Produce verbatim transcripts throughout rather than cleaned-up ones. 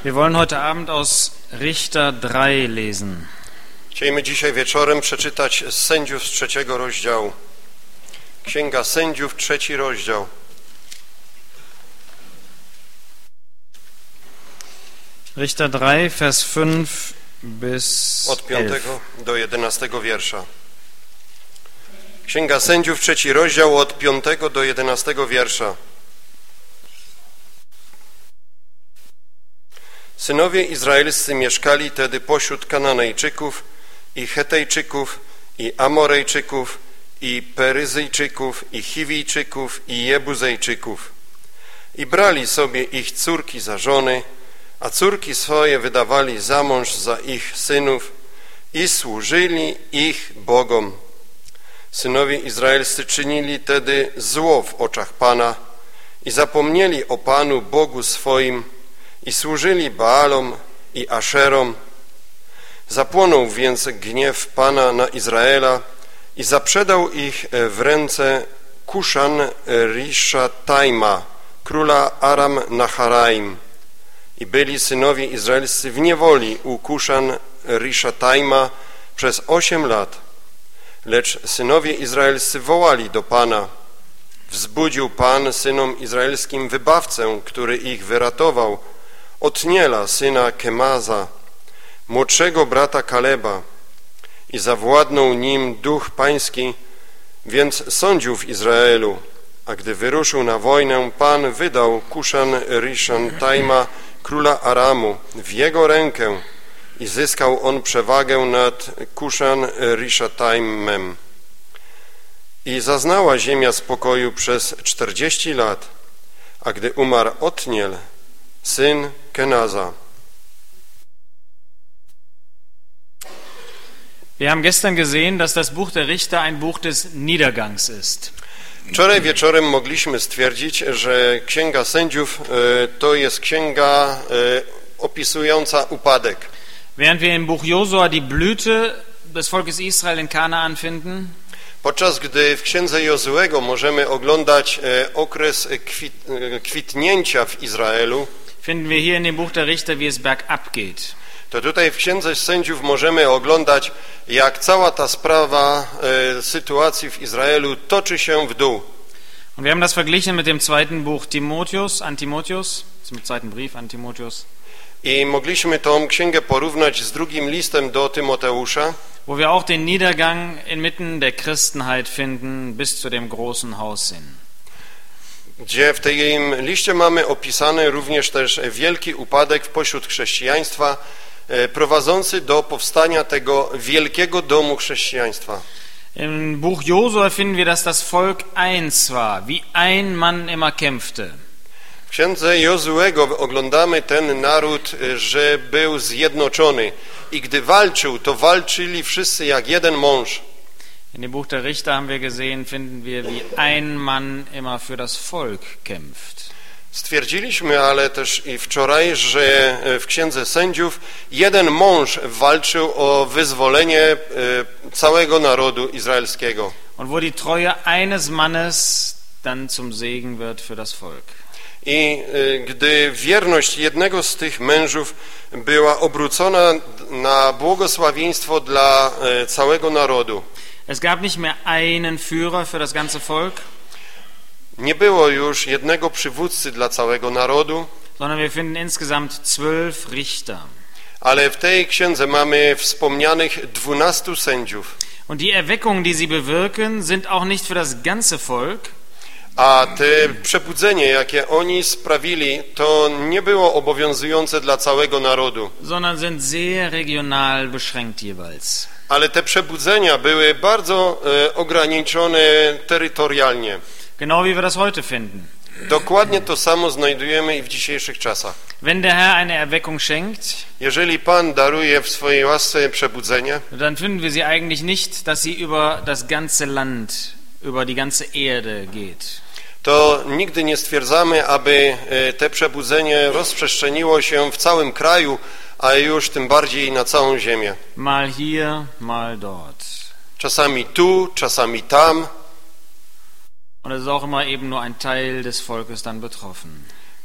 Wir wollen heute Abend aus Richter drei lesen. Chcielibyśmy dzisiaj wieczorem przeczytać z Sędziów z trzeciego rozdziału. Księga Sędziów, trzeci rozdział. Richter drei, Vers fünf bis Od piątego do jedenastego wiersza. Księga Sędziów, trzeci rozdział, od piątego do jedenastego wiersza. Synowie izraelscy mieszkali tedy pośród Kananejczyków i Hetejczyków i Amorejczyków i Peryzyjczyków i Chiwijczyków i Jebuzejczyków i brali sobie ich córki za żony, a córki swoje wydawali za mąż za ich synów i służyli ich bogom. Synowie izraelscy czynili tedy zło w oczach Pana i zapomnieli o Panu Bogu swoim i służyli Baalom i Aszerom. Zapłonął więc gniew Pana na Izraela i zaprzedał ich w ręce Kuszan-Rishathaima, króla Aram-Naharaim. I byli synowie izraelscy w niewoli u Kuszan-Rishathaima przez osiem lat. Lecz synowie izraelscy wołali do Pana. Wzbudził Pan synom izraelskim wybawcę, który ich wyratował, Otniela, syna Kemaza, młodszego brata Kaleba, i zawładnął nim duch pański, więc sądził w Izraelu. A gdy wyruszył na wojnę, Pan wydał Kuszan-Rishathaima, króla Aramu, w jego rękę i zyskał on przewagę nad Kuszan-Rishathaimem. I zaznała ziemia spokoju przez czterdzieści lat, a gdy umarł Otniel, syn Kenaza. Wir haben gestern gesehen, dass das Buch der Richter ein Buch des Niedergangs ist. Wczoraj wieczorem mogliśmy stwierdzić, że Księga Sędziów to jest księga opisująca upadek. Während wir im Buch Josua die Blüte des Volkes Israel in Kanaan finden, podczas gdy w Księdze Jozuego możemy oglądać okres kwit, kwitnięcia w Izraelu, finden wir hier in dem Buch der Richter, wie es bergab geht. To tutaj w Księdze Sędziów możemy oglądać, jak cała ta sprawa e, sytuacji w Izraelu toczy się w dół. Und wir haben das verglichen mit dem zweiten Buch Timotheus, an Timotheus, zum zweiten Brief an Timotheus. I mogliśmy tą księgę porównać z drugim listem do Tymoteusza, wo wir auch den Niedergang inmitten der Christenheit finden, bis zu dem großen Haussinn. Gdzie w tym liście mamy opisany również też wielki upadek pośród chrześcijaństwa, prowadzący do powstania tego wielkiego domu chrześcijaństwa. Im Buch Josua finden wir, dass das Volk eins war, wie ein Mann immer kämpfte. W Księdze Jozuego oglądamy ten naród, że był zjednoczony i gdy walczył, to walczyli wszyscy jak jeden mąż. In dem Buch der Richter haben wir gesehen, finden wir, wie ein Mann immer für das Volk kämpft. Stwierdziliśmy, ale też i wczoraj, że w Księdze Sędziów jeden mąż walczył o wyzwolenie całego narodu izraelskiego. Und wo die Treue eines Mannes dann zum Segen wird für das Volk. I gdy wierność jednego z tych mężów była obrócona na błogosławieństwo dla całego narodu. Es gab nicht mehr einen Führer für das ganze Volk. Nie było już jednego przywódcy dla całego narodu, sondern wir finden insgesamt zwölf Richter. Ale w tej księdze mamy wspomnianych dwunastu sędziów. Und die Erweckungen, die sie bewirken, sind auch nicht für das ganze Volk. A te przebudzenie, jakie oni sprawili, to nie było obowiązujące dla całego narodu, sondern sind sehr regional beschränkt jeweils. Ale te przebudzenia były bardzo e, ograniczone terytorialnie. Genau wie wir das heute finden. Dokładnie to samo znajdujemy i w dzisiejszych czasach. Wenn der Herr eine Erweckung schenkt, jeżeli Pan daruje w swojej łasce przebudzenie, dann finden wir sie eigentlich nicht, dass sie über das ganze Land, über die ganze Erde geht. To nigdy nie stwierdzamy, aby te przebudzenie rozprzestrzeniło się w całym kraju, a już tym bardziej na całą ziemię. Mal hier, mal dort. Czasami tu, czasami tam. Und es ist auch immer eben nur ein Teil des Volkes dann betroffen.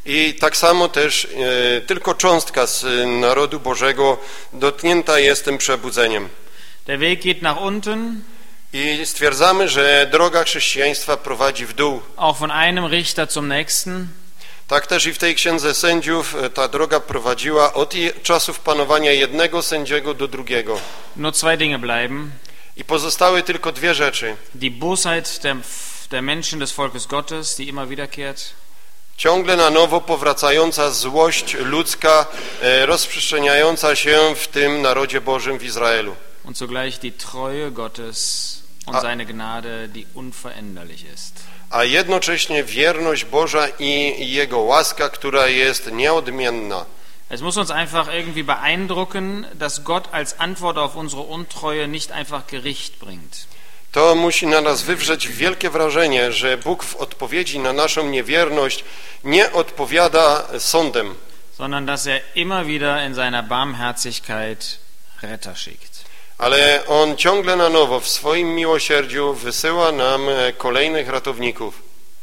I tak samo też e, tylko cząstka z narodu Bożego dotknięta jest tym przebudzeniem. Der Weg geht nach unten. I stwierdzamy, że droga chrześcijaństwa prowadzi w dół. Auch von einem Richter zum nächsten. Tak też i w tej Księdze Sędziów ta droga prowadziła od czasów panowania jednego sędziego do drugiego. Nur zwei Dinge bleiben. I pozostały tylko dwie rzeczy. Die Bosheit der, der Menschen des Volkes Gottes, die immer wiederkehrt. Ciągle na nowo powracająca złość ludzka, e, rozprzestrzeniająca się w tym narodzie Bożym w Izraelu. Und zugleich die Treue Gottes und seine Gnade, die unveränderlich ist. A jednocześnie wierność Boża i Jego łaska, która jest nieodmienna. Es muss uns einfach irgendwie beeindrucken, dass Gott als Antwort auf unsere Untreue nicht einfach Gericht bringt. To musi na nas wywrzeć wielkie wrażenie, że Bóg w odpowiedzi na naszą niewierność nie odpowiada sądem, sondern dass er immer wieder in seiner Barmherzigkeit Retter schickt. Ale On ciągle na nowo w swoim miłosierdziu wysyła nam kolejnych ratowników.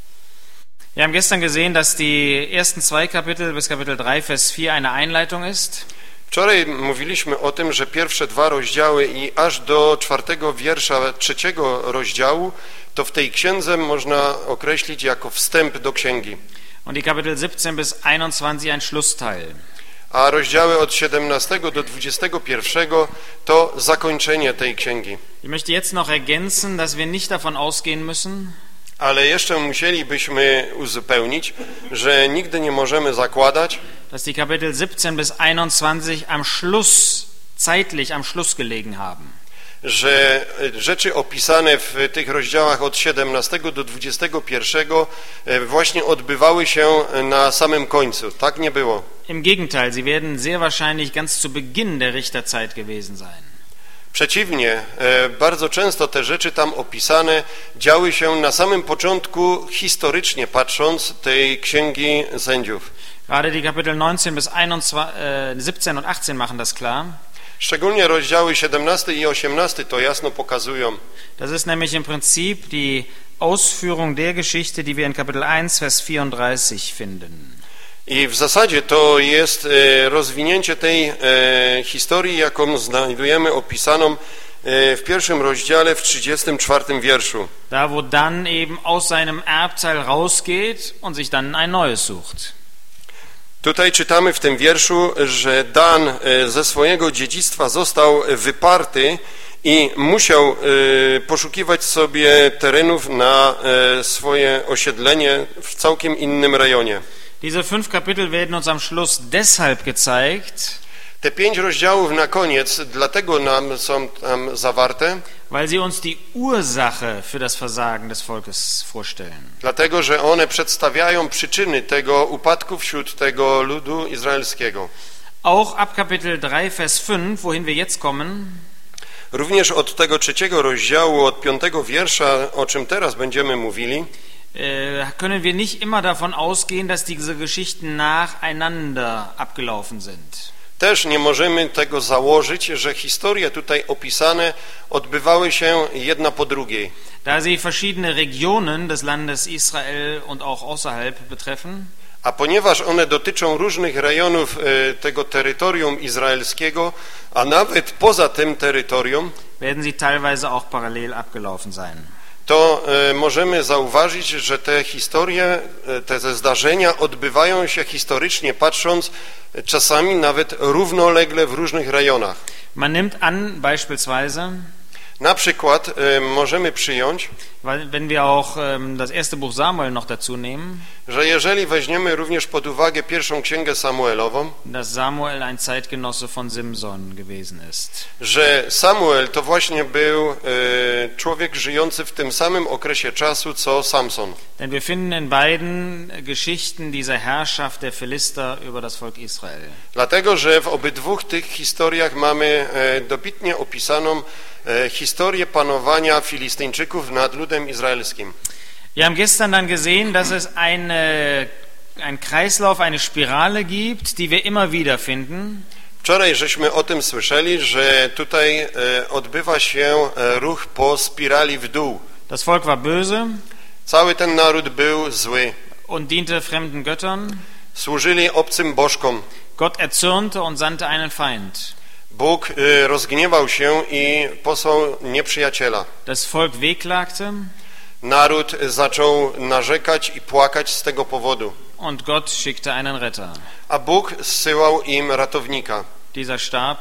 Wir haben gestern gesehen, dass die ersten zwei Kapitel bis Kapitel drei, Vers vier eine Einleitung ist. Wczoraj mówiliśmy o tym, że pierwsze dwa rozdziały i aż do czwartego wiersza trzeciego rozdziału to w tej księdze można określić jako wstęp do księgi. Und die Kapitel siebzehn bis einundzwanzig ein Schlussteil. A rozdziały od siedemnastego do dwudziestego pierwszego to zakończenie tej księgi. Ich möchte jetzt noch ergänzen, dass wir nicht davon ausgehen müssen, Ale jeszcze musielibyśmy uzupełnić, że nigdy nie możemy zakładać, dass die Kapitel siebzehn bis einundzwanzig am Schluss, zeitlich am Schluss gelegen haben. że rzeczy opisane w tych rozdziałach od siedemnastego do dwudziestego pierwszego właśnie odbywały się na samym końcu. Tak nie było. Im Gegenteil, sie werden sehr wahrscheinlich ganz zu Beginn der Richterzeit gewesen sein. Przeciwnie, bardzo często te rzeczy tam opisane działy się na samym początku, historycznie patrząc, tej Księgi Sędziów. Gerade die Kapitel neunzehn bis siebzehn und achtzehn machen das klar. Szczególnie rozdziały siedemnasty i osiemnasty to jasno pokazują. Das ist nämlich im Prinzip die Ausführung der Geschichte, die wir in Kapitel eins, Vers vierunddreißig finden. I w zasadzie to jest rozwinięcie tej historii, jaką znajdujemy opisaną w pierwszym rozdziale w trzydziestym czwartym wierszu. Da, wo dann eben aus seinem Erbteil rausgeht und sich dann ein neues sucht. Tutaj czytamy w tym wierszu, że Dan ze swojego dziedzictwa został wyparty i musiał poszukiwać sobie terenów na swoje osiedlenie w całkiem innym rejonie. Diese fünf Kapitel werden uns am Schluss deshalb gezeigt, Te pięć rozdziałów na koniec dlatego nam są tam zawarte, weil sie uns die Ursache für das Versagen des Volkes vorstellen. dlatego że one przedstawiają przyczyny tego upadku wśród tego ludu izraelskiego. Auch ab Kapitel drei, Vers fünf, wohin wir jetzt kommen, Również od tego trzeciego rozdziału, od piątego wiersza, o czym teraz będziemy mówili, können wir nicht immer davon ausgehen, dass diese Geschichten nacheinander abgelaufen sind. Też nie możemy tego założyć, że historie tutaj opisane odbywały się jedna po drugiej. Da sie verschiedene Regionen des Landes Israel und auch außerhalb betreffen, A ponieważ one dotyczą różnych rejonów tego terytorium izraelskiego, a nawet poza tym terytorium, werden sie teilweise auch parallel abgelaufen sein. to możemy zauważyć, że te historie, te zdarzenia odbywają się historycznie patrząc czasami nawet równolegle w różnych rejonach. Man nimmt an, beispielsweise, Na przykład możemy przyjąć, wenn wir auch das erste Buch Samuel noch dazu nehmen, że jeżeli weźmiemy również pod uwagę pierwszą księgę Samuelową, dass Samuel ein Zeitgenosse von Simson gewesen ist. że Samuel to właśnie był e, człowiek żyjący w tym samym okresie czasu, co Samson. Denn wir finden in beiden Geschichten diese Herrschaft der Philister über das Volk Israel. Dlatego, że w obydwu tych historiach mamy e, dobitnie opisaną e, historię panowania Filistyńczyków nad ludem izraelskim. Wir haben gestern dann gesehen, dass es eine, ein Kreislauf, eine Spirale gibt, die wir immer wieder finden. Wczoraj żeśmy o tym słyszeli, że tutaj e, odbywa się e, ruch po spirali w dół. Das Volk war böse Cały ten naród był zły und diente fremden Göttern. Służyli obcym bożkom. Gott erzürnte und sandte einen Feind. Bóg y, rozgniewał się i posłał nieprzyjaciela. Das Volk wehklagte. Naród zaczął narzekać i płakać z tego powodu. Und Gott schickte einen Retter. A Bóg zsyłał im ratownika. Dieser starb.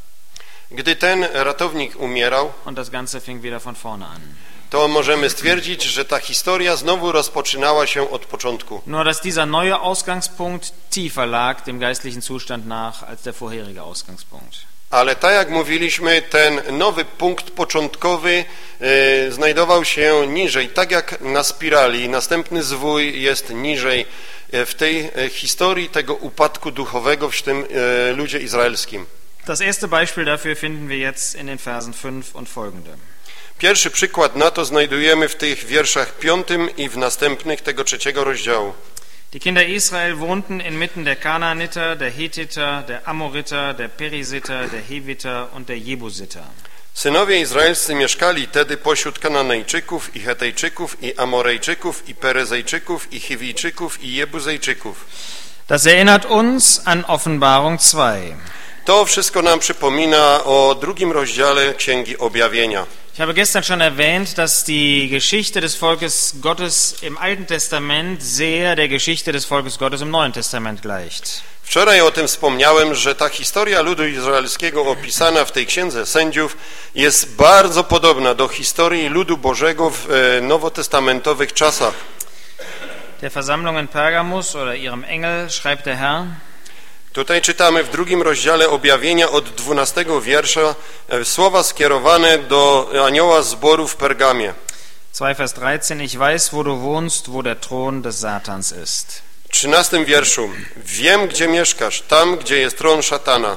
Gdy ten ratownik umierał, Und das Ganze fing wieder von vorne an. to możemy stwierdzić, że ta historia znowu rozpoczynała się od początku. Nur dass dieser neue Ausgangspunkt tiefer lag dem geistlichen Zustand nach als der vorherige Ausgangspunkt. Ale tak jak mówiliśmy, ten nowy punkt początkowy e, znajdował się niżej, tak jak na spirali. Następny zwój jest niżej e, w tej e, historii tego upadku duchowego w tym e, ludzie izraelskim. Das erste Beispiel dafür finden wir jetzt in den Versen fünf und folgende. Pierwszy przykład na to znajdujemy w tych wierszach piątym i w następnych tego trzeciego rozdziału. Die Kinder Israel wohnten inmitten der Kanaaniter, der Hethiter, der Amoriter, der Perisiter, der Heviter und der Jebusiter. Synowie izraelscy mieszkali tedy pośród Kananejczyków i Hetejczyków i Amorejczyków i Peryzejczyków i Chiwijczyków i Jebuzejczyków. Das erinnert uns an Offenbarung zwei. To wszystko nam przypomina o drugim rozdziale Księgi Objawienia. Ich habe gestern schon erwähnt, dass die Geschichte des Volkes Gottes im Alten Testament sehr der Geschichte des Volkes Gottes im Neuen Testament gleicht. Wczoraj o tym wspomniałem, że ta historia ludu izraelskiego opisana w tej Księdze Sędziów jest bardzo podobna do historii ludu Bożego w nowotestamentowych czasach. Der Versammlung in Pergamus oder ihrem Engel schreibt der Herr: Tutaj czytamy w drugim rozdziale Objawienia od dwunastego wiersza słowa skierowane do anioła zboru w Pergamie. zwei Vers dreizehn. Ich weiß, wo du wohnst, wo der Thron des Satans ist. W trzynastym wierszu. Wiem, gdzie mieszkasz, tam, gdzie jest tron szatana.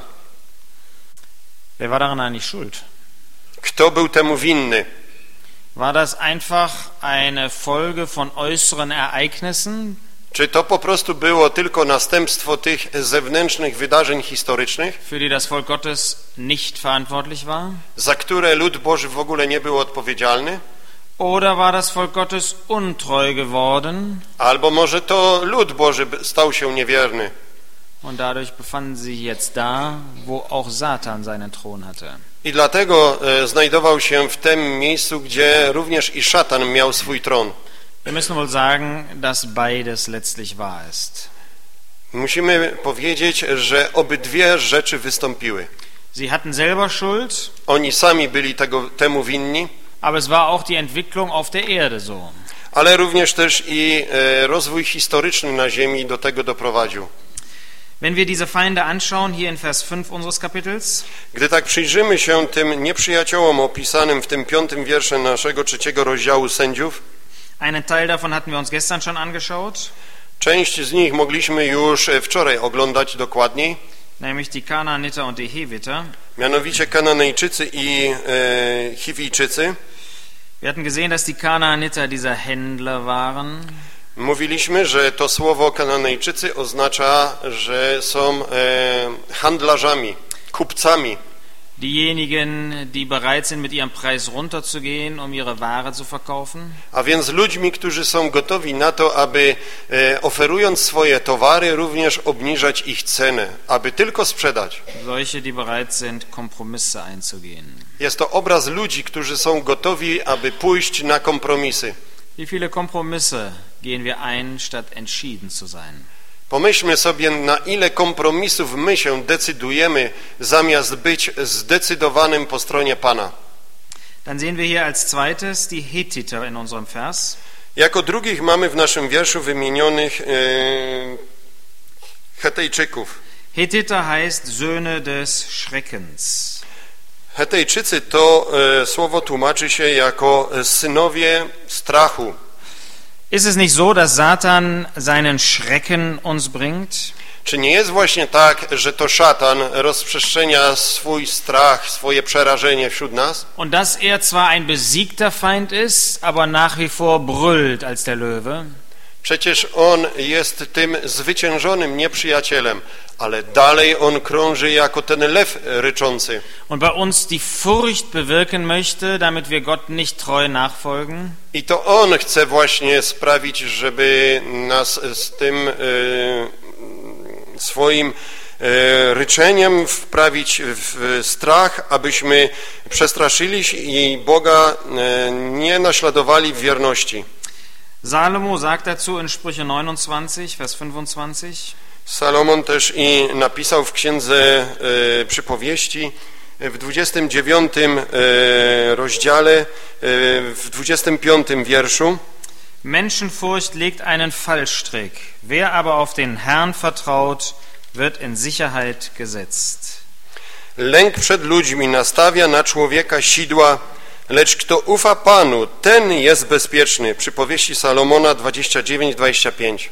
Wer war daran eigentlich schuld? Kto był temu winny? War das einfach eine Folge von äußeren Ereignissen? Czy to po prostu było tylko następstwo tych zewnętrznych wydarzeń historycznych, für die das Volk Gottes nicht verantwortlich war? za które lud Boży w ogóle nie był odpowiedzialny? Oder war das Volk Gottes untreu geworden? Albo może to lud Boży stał się niewierny Und dadurch befanden sie sich jetzt da, wo auch Satan seinen Thron hatte. i dlatego e, znajdował się w tym miejscu, gdzie również i szatan miał swój tron. Wir müssen wohl sagen, dass beides letztlich wahr ist. Musimy powiedzieć, że obydwie rzeczy wystąpiły. Sie hatten selber Schuld, Oni sami byli tego, temu winni, aber es war auch die Entwicklung auf der Erde so. ale również też i e, rozwój historyczny na ziemi do tego doprowadził. Wenn wir diese Feinde anschauen, hier in Vers fünf unseres Kapitels, Gdy tak przyjrzymy się tym nieprzyjaciołom opisanym w tym piątym wiersze naszego trzeciego rozdziału Sędziów, einen Teil davon hatten wir uns gestern schon angeschaut, część z nich mogliśmy już wczoraj oglądać dokładniej, nämlich die Kanaaniter und die Heviter. mianowicie Kananejczycy i e, Chiwijczycy. Wir hatten gesehen, dass die Kanaaniter dieser Händler waren. Mówiliśmy, że to słowo Kananejczycy oznacza, że są e, handlarzami, kupcami. Diejenigen, die bereit sind, mit ihrem Preis runterzugehen, um ihre Ware zu verkaufen. A więc ludźmi, którzy są gotowi na to, aby e, oferując swoje towary, również obniżać ich cenę, aby tylko sprzedać. Solche, die bereit sind, Kompromisse einzugehen. Jest to obraz ludzi, którzy są gotowi, aby pójść na kompromisy. Wie viele Kompromisse gehen wir ein, statt entschieden zu sein? Pomyślmy sobie, na ile kompromisów my się decydujemy, zamiast być zdecydowanym po stronie Pana. Dann sehen wir hier als zweites die Hethiter in unserem Vers. Jako drugich mamy w naszym wierszu wymienionych e, Hetejczyków. Hethiter heißt Söhne des Schreckens. Hetejczycy to e, słowo tłumaczy się jako synowie strachu. Ist es nicht so, dass Satan seinen Schrecken uns bringt? Czy nie jest właśnie tak, że to szatan rozprzestrzenia swój strach, swoje przerażenie wśród nas? Und dass er zwar ein besiegter Feind ist, aber nach wie vor brüllt als der Löwe? Przecież on jest tym zwyciężonym nieprzyjacielem, ale dalej on krąży jako ten lew ryczący. Und bei uns die Furcht bewirken möchte, damit wir Gott nicht treu nachfolgen. I to on chce właśnie sprawić, żeby nas z tym e, swoim e, ryczeniem wprawić w strach, abyśmy przestraszyli się i Boga e, nie naśladowali w wierności. Salomo sagt dazu in Sprüche neunundzwanzig, Vers fünfundzwanzig. Salomon też i napisał w księdze e, przypowieści w dwudziestym dziewiątym e, rozdziale, e, w dwudziestym piątym wierszu. Menschenfurcht legt einen Fallstrick. Wer aber auf den Herrn vertraut, wird in Sicherheit gesetzt. Lęk przed ludźmi nastawia na człowieka sidła, lecz kto ufa Panu, ten jest bezpieczny. Przypowieści Salomona dwadzieścia dziewięć, dwadzieścia pięć.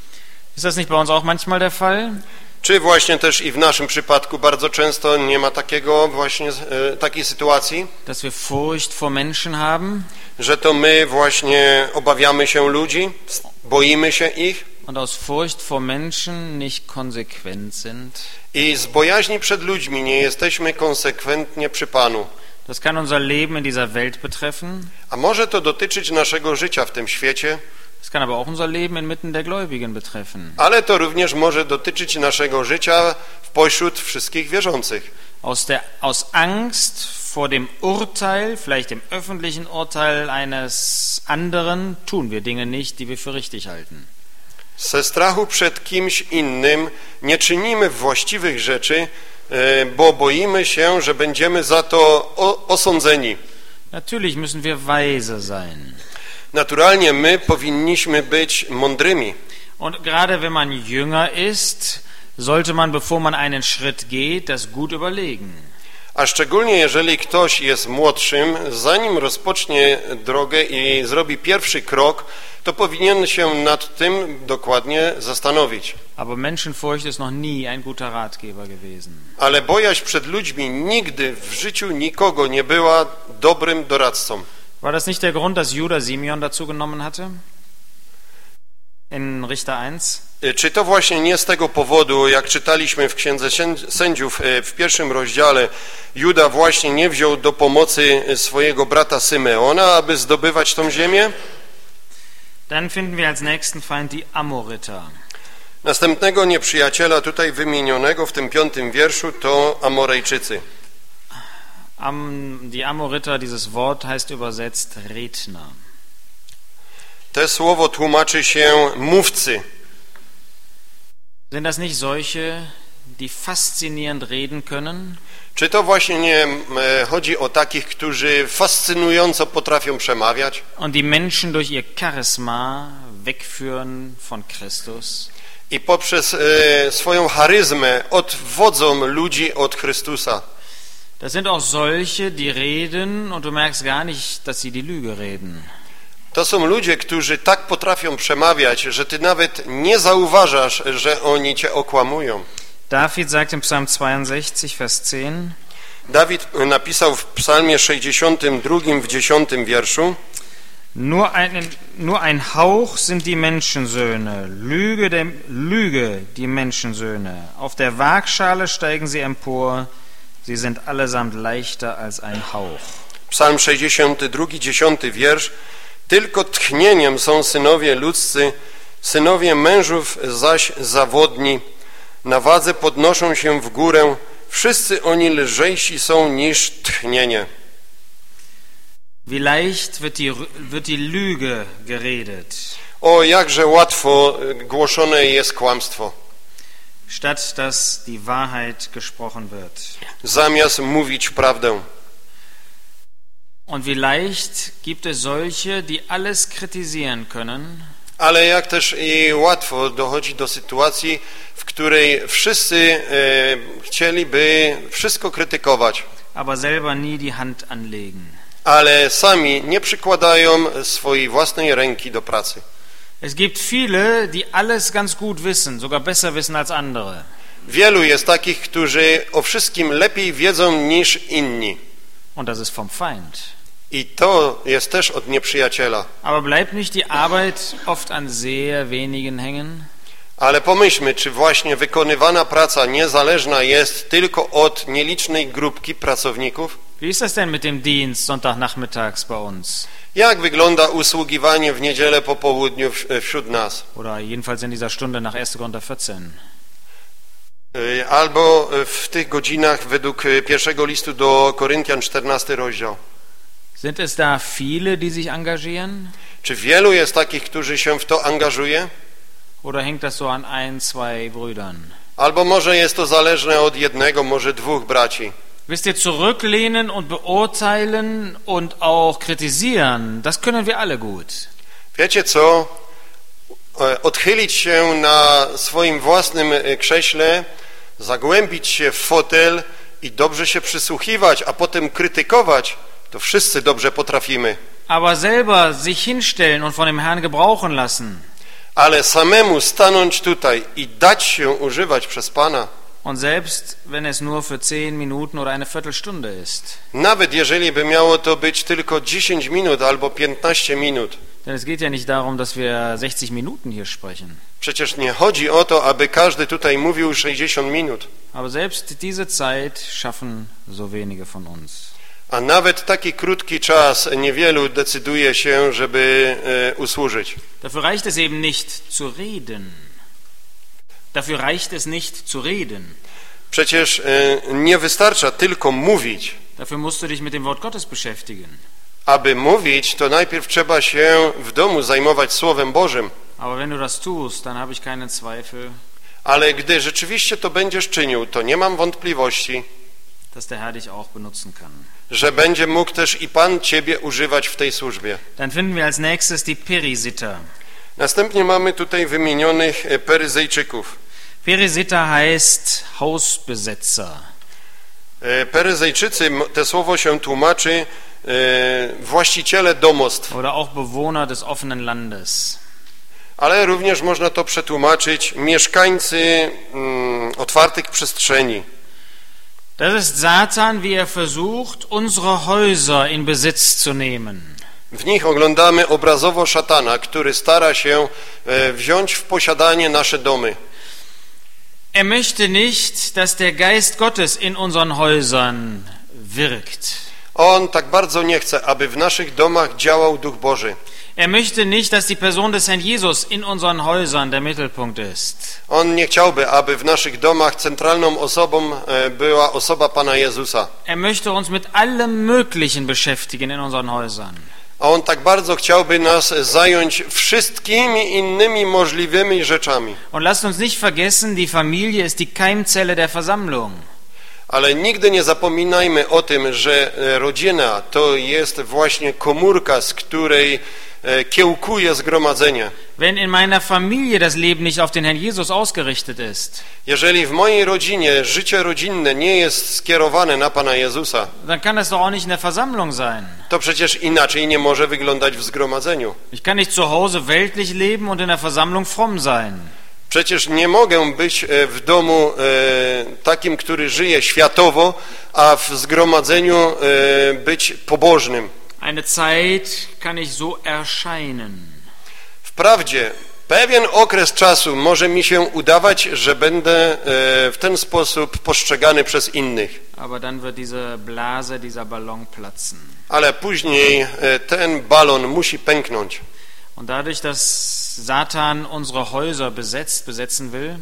Ist das nicht bei uns auch manchmal der Fall? Czy właśnie też i w naszym przypadku bardzo często nie ma takiego właśnie e, takiej sytuacji, Dass wir Furcht vor Menschen haben że to my właśnie obawiamy się ludzi, boimy się ich und aus Furcht vor Menschen nicht konsequent sind? i z bojaźni przed ludźmi nie jesteśmy konsekwentnie przy Panu. Das kann unser Leben in dieser Welt betreffen. A może to dotyczyć naszego życia w tym świecie, Es kann aber auch unser Leben inmitten der Gläubigen betreffen. ale to również może dotyczyć naszego życia pośród wszystkich wierzących. Aus der, aus Angst vor dem Urteil, vielleicht dem öffentlichen Urteil eines anderen, tun wir Dinge nicht, die wir für richtig halten. Ze strachu przed kimś innym nie czynimy właściwych rzeczy, bo boimy się, że będziemy za to osądzeni. Natürlich müssen wir weise sein. Naturalnie my powinniśmy być mądrymi. Und gerade wenn man jünger ist, sollte man, bevor man einen Schritt geht, das gut überlegen. A szczególnie jeżeli ktoś jest młodszym, zanim rozpocznie drogę i zrobi pierwszy krok, to powinien się nad tym dokładnie zastanowić. Aber Menschenfurcht ist noch nie ein guter Ratgeber gewesen. Ale bojaźń przed ludźmi nigdy w życiu nikogo nie była dobrym doradcą. War das nicht der Grund, dass Judah Simeon dazu genommen hatte? In Richter eins? Czy to właśnie nie z tego powodu, jak czytaliśmy w Księdze Sędziów w pierwszym rozdziale, Juda właśnie nie wziął do pomocy swojego brata Symeona, aby zdobywać tą ziemię? Dann finden wir als nächsten Feind die Amoriter. Następnego nieprzyjaciela tutaj wymienionego w tym piątym wierszu to Amorejczycy. Am, die Amoriter, dieses Wort heißt übersetzt Redner. To słowo tłumaczy się mówcy. Sind das nicht solche, die faszinierend reden können? Czy to właśnie nie chodzi o takich, którzy fascynująco potrafią przemawiać? Und die Menschen durch ihr Charisma wegführen von Christus? I poprzez e, swoją charyzmę odwodzą ludzi od Chrystusa. Das sind auch solche, die reden und du merkst gar nicht, dass sie die Lüge reden. To są ludzie, którzy tak potrafią przemawiać, że ty nawet nie zauważasz, że oni cię okłamują. David sagt im Psalm zweiundsechzig, Vers zehn. Dawid napisał w Psalmie sześćdziesiątym drugim w dziesiątym wierszu: Nur ein, nur ein Hauch sind die Menschensöhne, Lüge, der, Lüge die Menschensöhne. Auf der Waagschale steigen sie empor, sie sind allesamt leichter als ein Hauch. Psalm sześćdziesiąty drugi, dziesiąty wiersz: Tylko tchnieniem są synowie ludzcy, synowie mężów zaś zawodni. Na wadze podnoszą się w górę, wszyscy oni lżejsi są niż tchnienie. Wie leicht wird die, wird die Lüge geredet. O, jakże łatwo głoszone jest kłamstwo, statt dass die Wahrheit gesprochen wird. zamiast mówić prawdę. Und wie leicht gibt es solche, die alles kritisieren können, Ale jak też i łatwo dochodzi do sytuacji, w której wszyscy e, chcieliby wszystko krytykować, aber selber nie die Hand anlegen. ale sami nie przykładają swojej własnej ręki do pracy. Es gibt viele, die alles ganz gut wissen, sogar besser wissen als andere. Wielu jest takich, którzy o wszystkim lepiej wiedzą niż inni. Und das ist vom Feind. I to jest też od nieprzyjaciela. Aber bleibt nicht die Arbeit oft an sehr wenigen hängen? Ale pomyślmy, czy właśnie wykonywana praca niezależna jest tylko od nielicznej grupki pracowników? Wie ist das denn mit dem Dienst Sonntagnachmittags bei uns? Jak wygląda usługiwanie w niedzielę po południu wśród nas? Oder jedenfalls in dieser Stunde nach erster Korinther vierzehn. Albo w tych godzinach według pierwszego listu do Koryntian, czternasty rozdział. Sind es da viele, die sich engagieren? Czy wielu jest takich, którzy się w to angażuje? Oder hängt das so an ein, zwei Brüdern? Albo może jest to zależne od jednego, może dwóch braci. Wisst ihr, zurücklehnen und beurteilen und auch kritisieren, das können wir alle gut. Wiecie co? Odchylić się na swoim własnym krześle, zagłębić się w fotel i dobrze się przysłuchiwać, a potem krytykować, to wszyscy dobrze potrafimy. Aber selber sich hinstellen und von dem Herrn gebrauchen lassen. Ale samemu stanąć tutaj i dać się używać przez Pana. Und selbst wenn es nur für zehn Minuten oder eine Viertelstunde ist. Nawet jeżeli by miało to być tylko dziesięć minut albo piętnaście minut. Denn es geht ja nicht darum, dass wir sechzig Minuten hier sprechen. Przecież nie chodzi o to, aby każdy tutaj mówił sześćdziesiąt minut. Aber selbst diese Zeit schaffen so wenige von uns. A nawet taki krótki czas niewielu decyduje się, żeby e, usłużyć. Dafür reicht es eben nicht zu reden. Dafür reicht es nicht zu reden. Przecież e, nie wystarcza tylko mówić. Dafür musst du dich mit dem Wort Gottes beschäftigen. Aby mówić, to najpierw trzeba się w domu zajmować Słowem Bożym. Aber wenn du das tust, dann habe ich keinen Zweifel, Ale gdy rzeczywiście to będziesz czynił, to nie mam wątpliwości, dass der Herr dich auch benutzen kann. że będzie mógł też i Pan Ciebie używać w tej służbie. Dann finden wir als nächstes die Perisiter. Następnie mamy tutaj wymienionych Peryzejczyków. Perisiter heißt Hausbesetzer. Peryzejczycy, to słowo się tłumaczy właściciele domostw. Oder auch Bewohner des offenen Landes. Ale również można to przetłumaczyć mieszkańcy mm, otwartych przestrzeni. Das ist Satan, wie er versucht, unsere Häuser in Besitz zu nehmen. W nich oglądamy obrazowo szatana, który stara się e, wziąć w posiadanie nasze domy. Er möchte nicht, dass der Geist Gottes in unseren Häusern wirkt. On tak bardzo nie chce, aby w naszych domach działał Duch Boży. Er möchte nicht, dass die Person des Herrn Jesus in unseren Häusern der Mittelpunkt ist. On nie chciałby, aby w naszych domach centralną osobą e, była osoba Pana Jezusa. Er möchte uns mit allem Möglichen beschäftigen in unseren Häusern. A On tak bardzo chciałby nas zająć wszystkimi innymi możliwymi rzeczami. Und lasst uns nicht vergessen, die Familie ist die Keimzelle der Versammlung. Ale nigdy nie zapominajmy o tym, że rodzina to jest właśnie komórka, z której kiełkuje zgromadzenie. Wenn in meiner Familie das Leben nicht auf den Herrn Jesus ausgerichtet ist, Jeżeli w mojej rodzinie życie rodzinne nie jest skierowane na Pana Jezusa, dann kann das doch auch nicht in der Versammlung sein. to przecież inaczej nie może wyglądać w zgromadzeniu. Ich kann nicht zu Hause weltlich leben und in der Versammlung fromm sein. Przecież nie mogę być w domu e, takim, który żyje światowo, a w zgromadzeniu e, być pobożnym. Eine Zeit kann ich so erscheinen. Wprawdzie pewien okres czasu może mi się udawać, że będę e, w ten sposób postrzegany przez innych. Aber dann wird diese Blase, dieser Ballon platzen. Ale później e, ten balon musi pęknąć. Und dadurch, dass Satan unsere Häuser besetzt, besetzen will,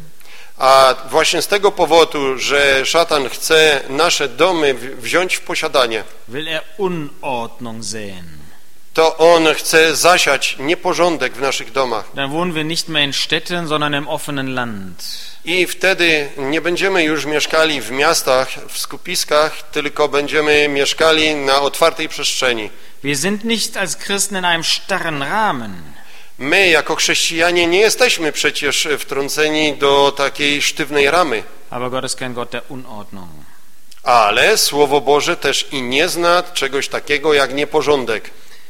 A właśnie z tego powodu, że szatan chce nasze domy wziąć w posiadanie, will er Unordnung säen. to on chce zasiać nieporządek w naszych domach. Dann wohnen wir nicht mehr in Städten, sondern im offenen Land. I wtedy nie będziemy już mieszkali w miastach, w skupiskach, tylko będziemy mieszkali na otwartej przestrzeni. Wir sind nicht als Christen in einem starren Rahmen. My, jako chrześcijanie, nie jesteśmy przecież wtrąceni do takiej sztywnej ramy. Aber Gott ist kein Gott der Unordnung. Ale Słowo Boże też i nie zna czegoś takiego jak nieporządek.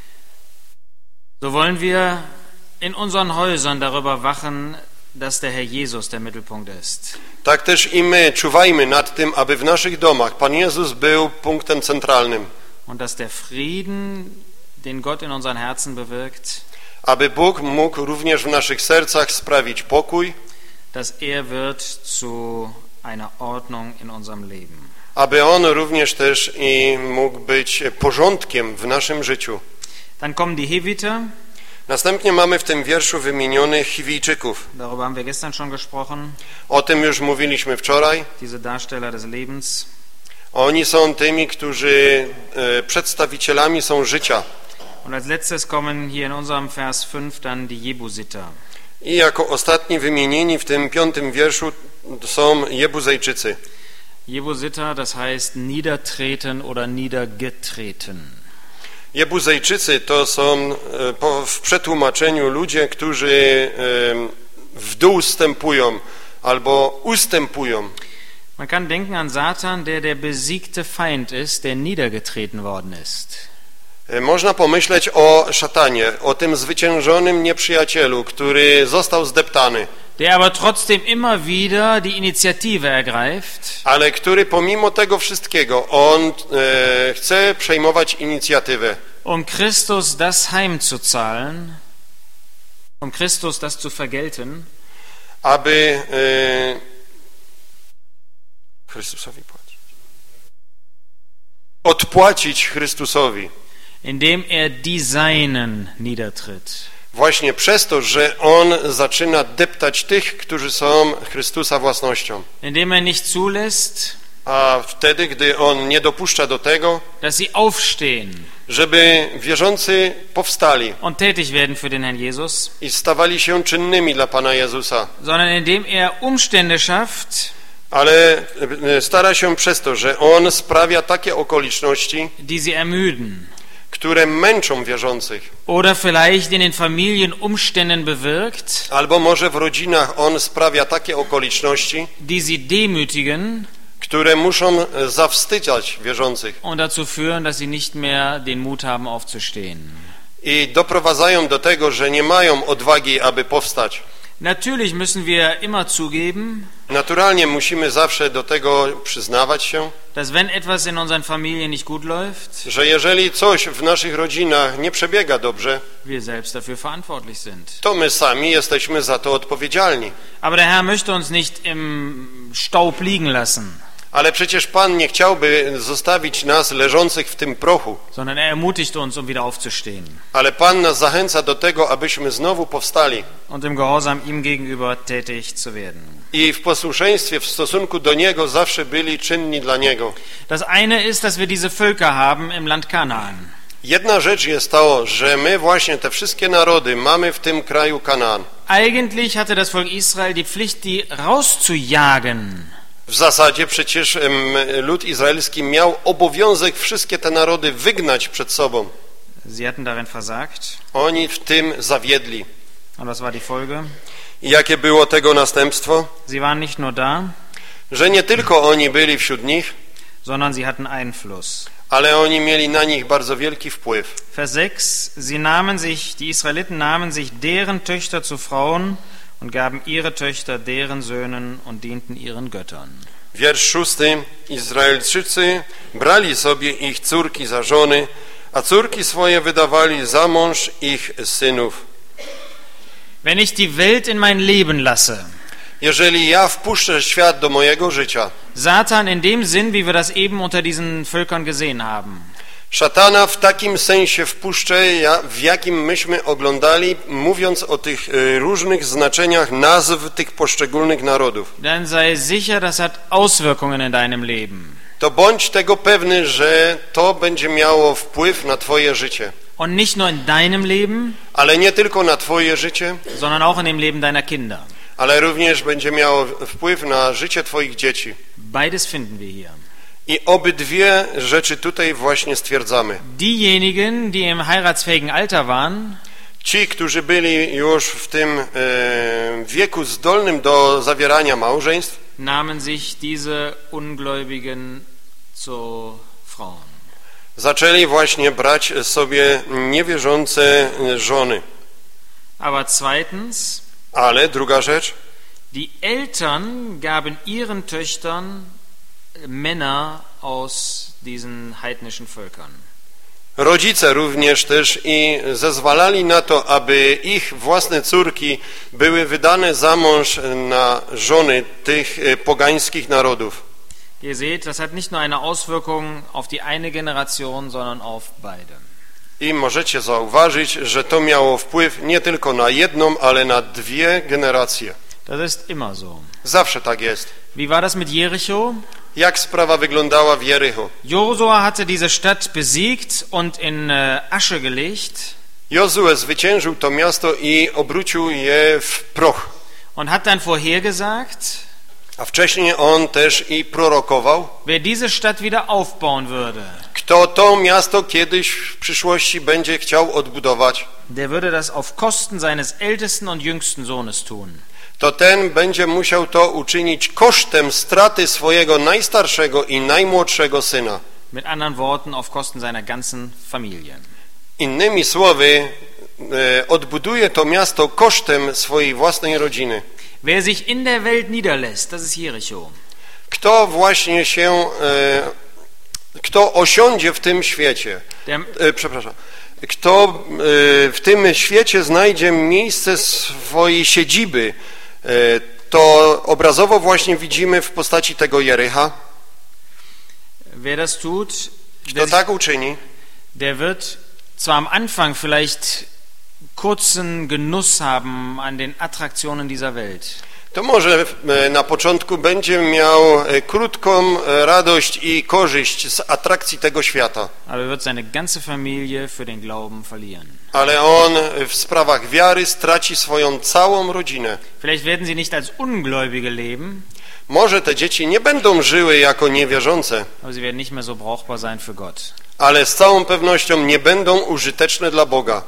So wollen wir in unseren Häusern darüber wachen, dass der Herr Jesus der Mittelpunkt ist. Tak też i my czuwajmy nad tym, aby w naszych domach Pan Jezus był punktem centralnym. Und dass der Frieden, den Gott in unseren Herzen bewirkt, aby Bóg mógł również w naszych sercach sprawić pokój, dass er wird zu einer Ordnung in unserem Leben. aby On również też i mógł być porządkiem w naszym życiu. Dann kommen die Heviter. Następnie mamy w tym wierszu wymienionych Chiwijczyków. Darüber haben wir gestern schon gesprochen. O tym już mówiliśmy wczoraj. Diese Darsteller des Lebens. Oni są tymi, którzy e, przedstawicielami są życia. Und als letztes kommen hier in unserem Vers fünf dann die Jebusiter. I jako ostatni wymienieni w tym piątym wierszu są Jebuzejczycy. Jebusiter, das heißt niedertreten oder niedergetreten. Jebuzejczycy to są e, po, w przetłumaczeniu ludzie, którzy e, w dół stępują albo ustępują. Man kann denken an Satan, der der besiegte Feind ist, der niedergetreten worden ist. E, można pomyśleć o szatanie, o tym zwyciężonym nieprzyjacielu, który został zdeptany. Der aber trotzdem immer wieder die Initiative ergreift, Ale który pomimo tego wszystkiego, on e, chce przejmować inicjatywę. um Christus das heimzuzahlen, um Christus das zu vergelten, aby e, Chrystusowi płacić. Odpłacić Chrystusowi. indem er die Seinen niedertritt. Właśnie przez to, że On zaczyna deptać tych, którzy są Chrystusa własnością. Indem er nicht zulässt, A wtedy, gdy On nie dopuszcza do tego, dass sie aufstehen żeby wierzący powstali und tätig werden für den Herrn Jesus, i stawali się czynnymi dla Pana Jezusa, sondern indem er Umstände schafft, ale stara się przez to, że On sprawia takie okoliczności, die sie ermüden. które męczą wierzących. Oder vielleicht in den Familien Umständen bewirkt, Albo może w rodzinach On sprawia takie okoliczności, die sie demütigen które muszą zawstydzać wierzących und dazu führen, dass sie nicht mehr den Mut haben aufzustehen. i doprowadzają do tego, że nie mają odwagi, aby powstać. Natürlich müssen wir immer zugeben, Naturalnie musimy zawsze do tego przyznawać się, dass wenn etwas in unseren Familien nicht gut läuft, że jeżeli coś w naszych rodzinach nie przebiega dobrze, wir selbst dafür verantwortlich sind. to my sami jesteśmy za to odpowiedzialni. Aber der Herr möchte uns nicht im Staub liegen lassen, Ale przecież Pan nie chciałby zostawić nas leżących w tym prochu, sondern er ermutigt uns, um wieder aufzustehen ale Pan nas zachęca do tego, abyśmy znowu powstali und im Gehorsam ihm gegenüber tätig zu werden. i w posłuszeństwie w stosunku do Niego zawsze byli czynni dla Niego. Das eine ist, dass wir diese Völker haben im Land Kanaan. Jedna rzecz jest to, że my właśnie te wszystkie narody mamy w tym kraju Kanaan. Eigentlich hatte das Volk Israel die Pflicht, die rauszujagen. W zasadzie przecież em, lud izraelski miał obowiązek wszystkie te narody wygnać przed sobą. Sie hatten darin versagt. Oni w tym zawiedli. Und was war die Folge? I jakie było tego następstwo? Sie waren nicht nur da, Że nie tylko oni byli wśród nich, sondern sie hatten Einfluss. ale oni mieli na nich bardzo wielki wpływ. Vers sechs. Sie nahmen sich, die Israeliten nahmen sich deren Töchter zu Frauen und gaben ihre Töchter deren Söhnen und dienten ihren Göttern. Wiersz szósty. Izraelczycy brali sobie ich córki za żony, a córki swoje wydawali za mąż ich synów. Wenn ich die Welt in mein Leben lasse, Jeżeli ja wpuszczę świat do mojego życia, Satan in dem Sinn, wie wir das eben unter diesen Völkern gesehen haben, szatana w takim sensie wpuszczę, ja- w jakim myśmy oglądali, mówiąc o tych y, różnych znaczeniach nazw tych poszczególnych narodów, dann sei sicher, das hat Auswirkungen in deinem Leben. to bądź tego pewny, że to będzie miało wpływ na twoje życie. Und nicht nur in deinem Leben, Ale nie tylko na twoje życie, sondern auch in dem Leben deiner Kinder. ale również będzie miało wpływ na życie twoich dzieci. Beides finden wir hier. I obydwie rzeczy tutaj właśnie stwierdzamy. Diejenigen, die im heiratsfähigen Alter waren, Ci, którzy byli już w tym e, wieku zdolnym do zawierania małżeństw, nahmen sich diese Ungläubigen zu Frauen. zaczęli właśnie brać sobie niewierzące żony. Aber zweitens, Ale druga rzecz, die Eltern gaben ihren Töchtern Männer aus diesen heidnischen Völkern. Rodzice również też i zezwalali na to, aby ich własne córki były wydane za mąż na żony tych pogańskich narodów. Ihr seht, das hat nicht nur eine Auswirkung auf die eine Generation, sondern auf beide. I możecie zauważyć, że to miało wpływ nie tylko na jedną, ale na dwie generacje. Das ist immer so. Zawsze tak jest. Wie war das mit Jericho? Jak sprawa wyglądała w Jericho? Josua hatte diese Stadt besiegt und in Asche gelegt. Jozue zwyciężył to miasto i obrócił je w proch. Und hat dann vorhergesagt, A wcześniej on też i prorokował, wer diese Stadt wieder aufbauen würde, kto to miasto kiedyś w przyszłości będzie chciał odbudować, der würde das auf Kosten seines ältesten und jüngsten Sohnes tun. to ten będzie musiał to uczynić kosztem straty swojego najstarszego i najmłodszego syna. Mit anderen Worten, auf Kosten seiner ganzen Familie. Innymi słowy, e, odbuduje to miasto kosztem swojej własnej rodziny. Wer sich in der Welt niederlässt, das ist Jericho. Kto właśnie się, e, kto osiądzie w tym świecie, Der, e, przepraszam, kto e, w tym świecie znajdzie miejsce swojej siedziby, e, to obrazowo właśnie widzimy w postaci tego Jericha. wer das tut, Kto der, tak uczyni, der wird zwar am Anfang vielleicht kurzen Genuss haben an den Attraktionen dieser Welt. to może e, na początku będzie miał e, krótką e, radość i korzyść z atrakcji tego świata. Aber er wird seine ganze Familie für den Glauben verlieren. Ale on w sprawach wiary straci swoją całą rodzinę. Vielleicht werden sie nicht als Ungläubige leben, Może te dzieci nie będą żyły jako niewierzące, aber sie werden nicht mehr so brauchbar sein für Gott. ale z całą pewnością nie będą użyteczne dla Boga.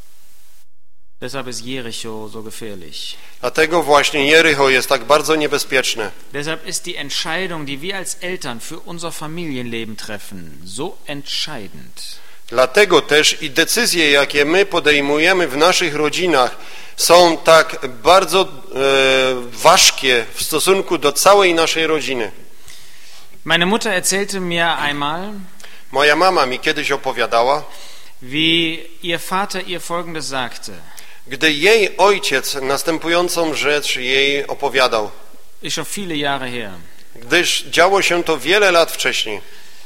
Deshalb ist Jericho so gefährlich. Dlatego właśnie Jericho jest tak bardzo niebezpieczne. Deshalb ist die Entscheidung, die wir als Eltern für unser Familienleben treffen, so entscheidend. Dlatego też i decyzje, jakie my podejmujemy w naszych rodzinach, są tak bardzo e, ważkie w stosunku do całej naszej rodziny. Meine Mutter erzählte mir einmal, Moja mama mi kiedyś opowiadała, wie ihr Vater ihr Folgendes sagte. gdy jej ojciec następującą rzecz jej opowiadał, Ist schon viele Jahre her. gdyż działo się to wiele lat wcześniej.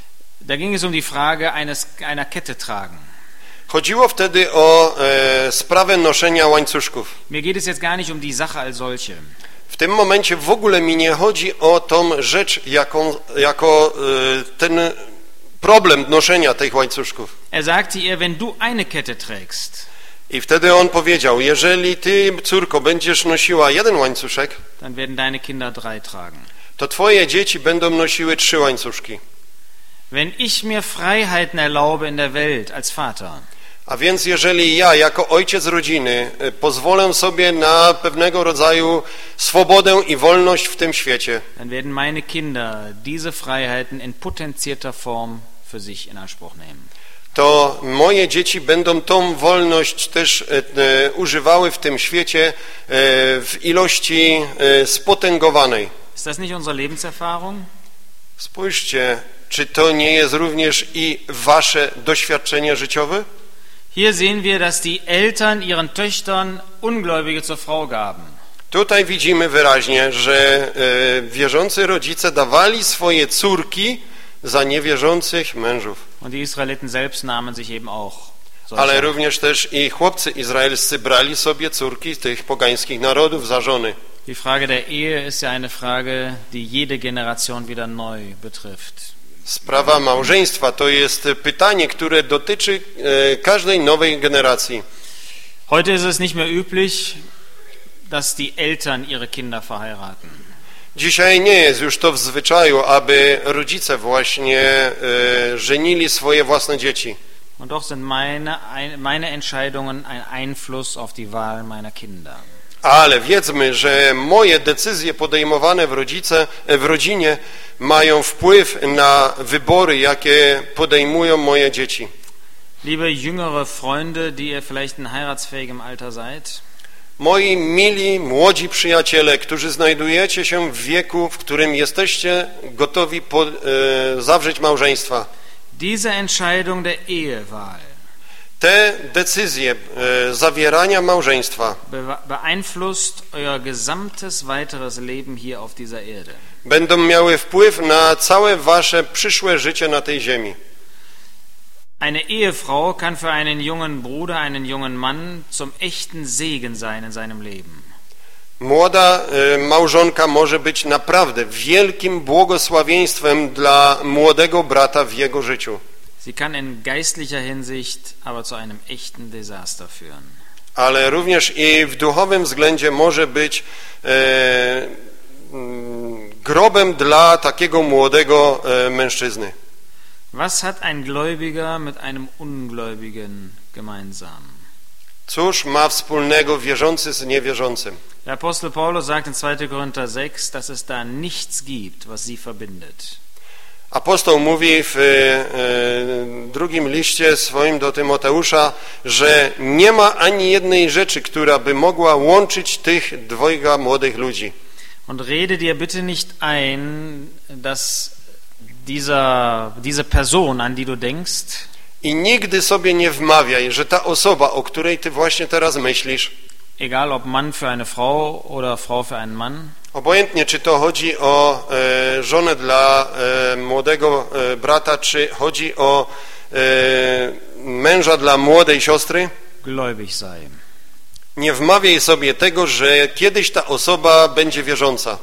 Da ging es um die Frage eines, einer Kette tragen. Chodziło wtedy o e, sprawę noszenia łańcuszków. Mir geht es jetzt gar nicht um die Sache als solche. W tym momencie w ogóle mi nie chodzi o tą rzecz, jaką, jako e, ten problem noszenia tych łańcuszków. Er sagte ihr, wenn du eine Kette trägst, I wtedy on powiedział, jeżeli ty, córko, będziesz nosiła jeden łańcuszek, dann werden deine Kinder drei tragen. to twoje dzieci będą nosiły trzy łańcuszki. Wenn ich mir Freiheiten erlaube in der Welt als Vater, A więc jeżeli ja, jako ojciec rodziny, e, pozwolę sobie na pewnego rodzaju swobodę i wolność w tym świecie, dann werden meine Kinder diese Freiheiten in potenzierter Form für sich in Anspruch nehmen. to moje dzieci będą tą wolność też e, e, używały w tym świecie e, w ilości e, spotęgowanej. Ist das nicht unsere Lebenserfahrung? Spójrzcie, czy to nie jest również i wasze doświadczenie życiowe? Hier sehen wir, dass die Eltern ihren Töchtern Ungläubige zur Frau gaben. Tutaj widzimy wyraźnie, że e, wierzący rodzice dawali swoje córki za niewierzących mężów. Und die Israeliten selbst nahmen sich eben auch Ale solche. również też i chłopcy izraelscy brali sobie córki tych pogańskich narodów za żony. Die Frage der Ehe ist ja eine Frage, die jede Generation wieder neu betrifft. Sprawa małżeństwa to jest pytanie, które dotyczy e, każdej nowej generacji. Heute ist es nicht mehr üblich, dass die Eltern ihre Kinder verheiraten. Dzisiaj nie jest już to w zwyczaju, aby rodzice właśnie e, żenili swoje własne dzieci. Und doch sind meine, ein, meine Entscheidungen ein Einfluss auf die Wahl meiner Kinder. Ale wiedzmy, że moje decyzje podejmowane w, rodzice, w rodzinie mają wpływ na wybory, jakie podejmują moje dzieci. Liebe jüngere Freunde, die ihr vielleicht in heiratsfähigem Alter seid, Moi mili, młodzi przyjaciele, którzy znajdujecie się w wieku, w którym jesteście gotowi po, e, zawrzeć małżeństwa. Diese Entscheidung der Ehewahl Te decyzje e, zawierania małżeństwa be- beeinflusst euer gesamtes weiteres Leben hier auf dieser Erde. będą miały wpływ na całe wasze przyszłe życie na tej ziemi. Eine Ehefrau kann für einen jungen Bruder, einen jungen Mann zum echten Segen sein in seinem Leben. Młoda e, małżonka może być naprawdę wielkim błogosławieństwem dla młodego brata w jego życiu. Sie kann in geistlicher Hinsicht aber zu einem echten Desaster führen. Ale również i w duchowym względzie może być e, mm, grobem dla takiego młodego e, mężczyzny. Was hat ein Gläubiger mit einem Ungläubigen gemeinsam? Cóż ma wspólnego wierzący z niewierzącym? Der Apostel Paulus sagt in zweiter Korinther sechs, dass es da nichts gibt, was sie verbindet. Apostoł mówi w e, drugim liście swoim do Tymoteusza, że nie ma ani jednej rzeczy, która by mogła łączyć tych dwojga młodych ludzi. Und rede dir bitte nicht ein, dass dieser, diese Person, an die du denkst, I nigdy sobie nie wmawiaj, że ta osoba, o której ty właśnie teraz myślisz, egal ob Mann für eine Frau oder Frau für einen Mann, obojętnie czy to chodzi o e, żonę dla e, młodego e, brata, czy chodzi o e, męża dla młodej siostry, gläubig sei. nie wmawiaj sobie tego, że kiedyś ta osoba będzie wierząca.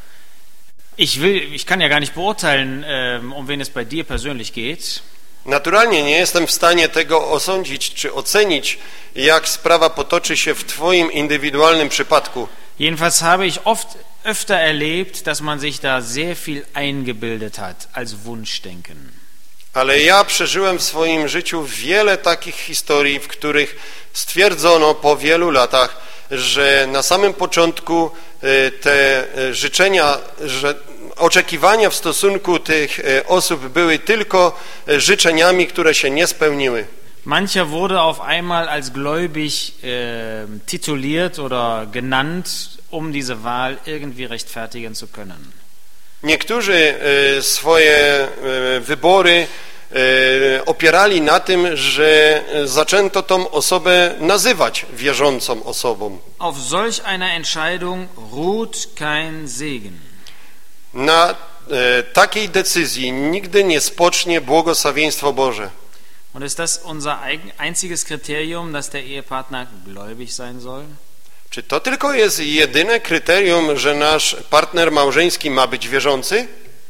Ich will, ich kann ja gar nicht beurteilen, ähm, um wen es bei dir persönlich geht. Naturalnie nie jestem w stanie tego osądzić czy ocenić, jak sprawa potoczy się w twoim indywidualnym przypadku. Jedenfalls habe ich oft öfter erlebt, dass man sich da sehr viel eingebildet hat als Wunschdenken. Ale ja przeżyłem w swoim życiu wiele takich historii, w których stwierdzono po wielu latach, że na samym początku te życzenia, że oczekiwania w stosunku tych osób były tylko życzeniami, które się nie spełniły. Mancher wurde auf einmal als gläubig äh, tituliert oder genannt, um diese Wahl irgendwie rechtfertigen zu können. Niektórzy swoje wybory opierali na tym, że zaczęto tą osobę nazywać wierzącą osobą. Auf solch einer Entscheidung ruht kein Segen. Na e, takiej decyzji nigdy nie spocznie błogosławieństwo Boże. Und ist das unser einziges Kriterium, dass der Ehepartner gläubig sein soll? Czy to tylko jest jedyne kryterium, że nasz partner małżeński ma być wierzący?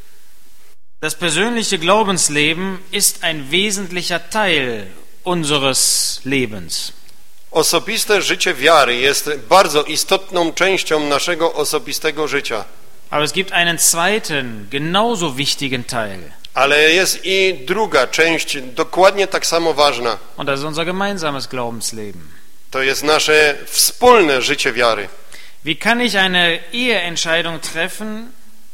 Das persönliche Glaubensleben ist ein wesentlicher Teil unseres Lebens. Osobiste życie wiary jest bardzo istotną częścią naszego osobistego życia. Aber es gibt einen zweiten, genauso wichtigen Teil. Ale jest i druga część, dokładnie tak samo ważna. Und das ist unser gemeinsames Glaubensleben. To jest nasze wspólne życie wiary. Wie kann ich eine Eheentscheidung treffen,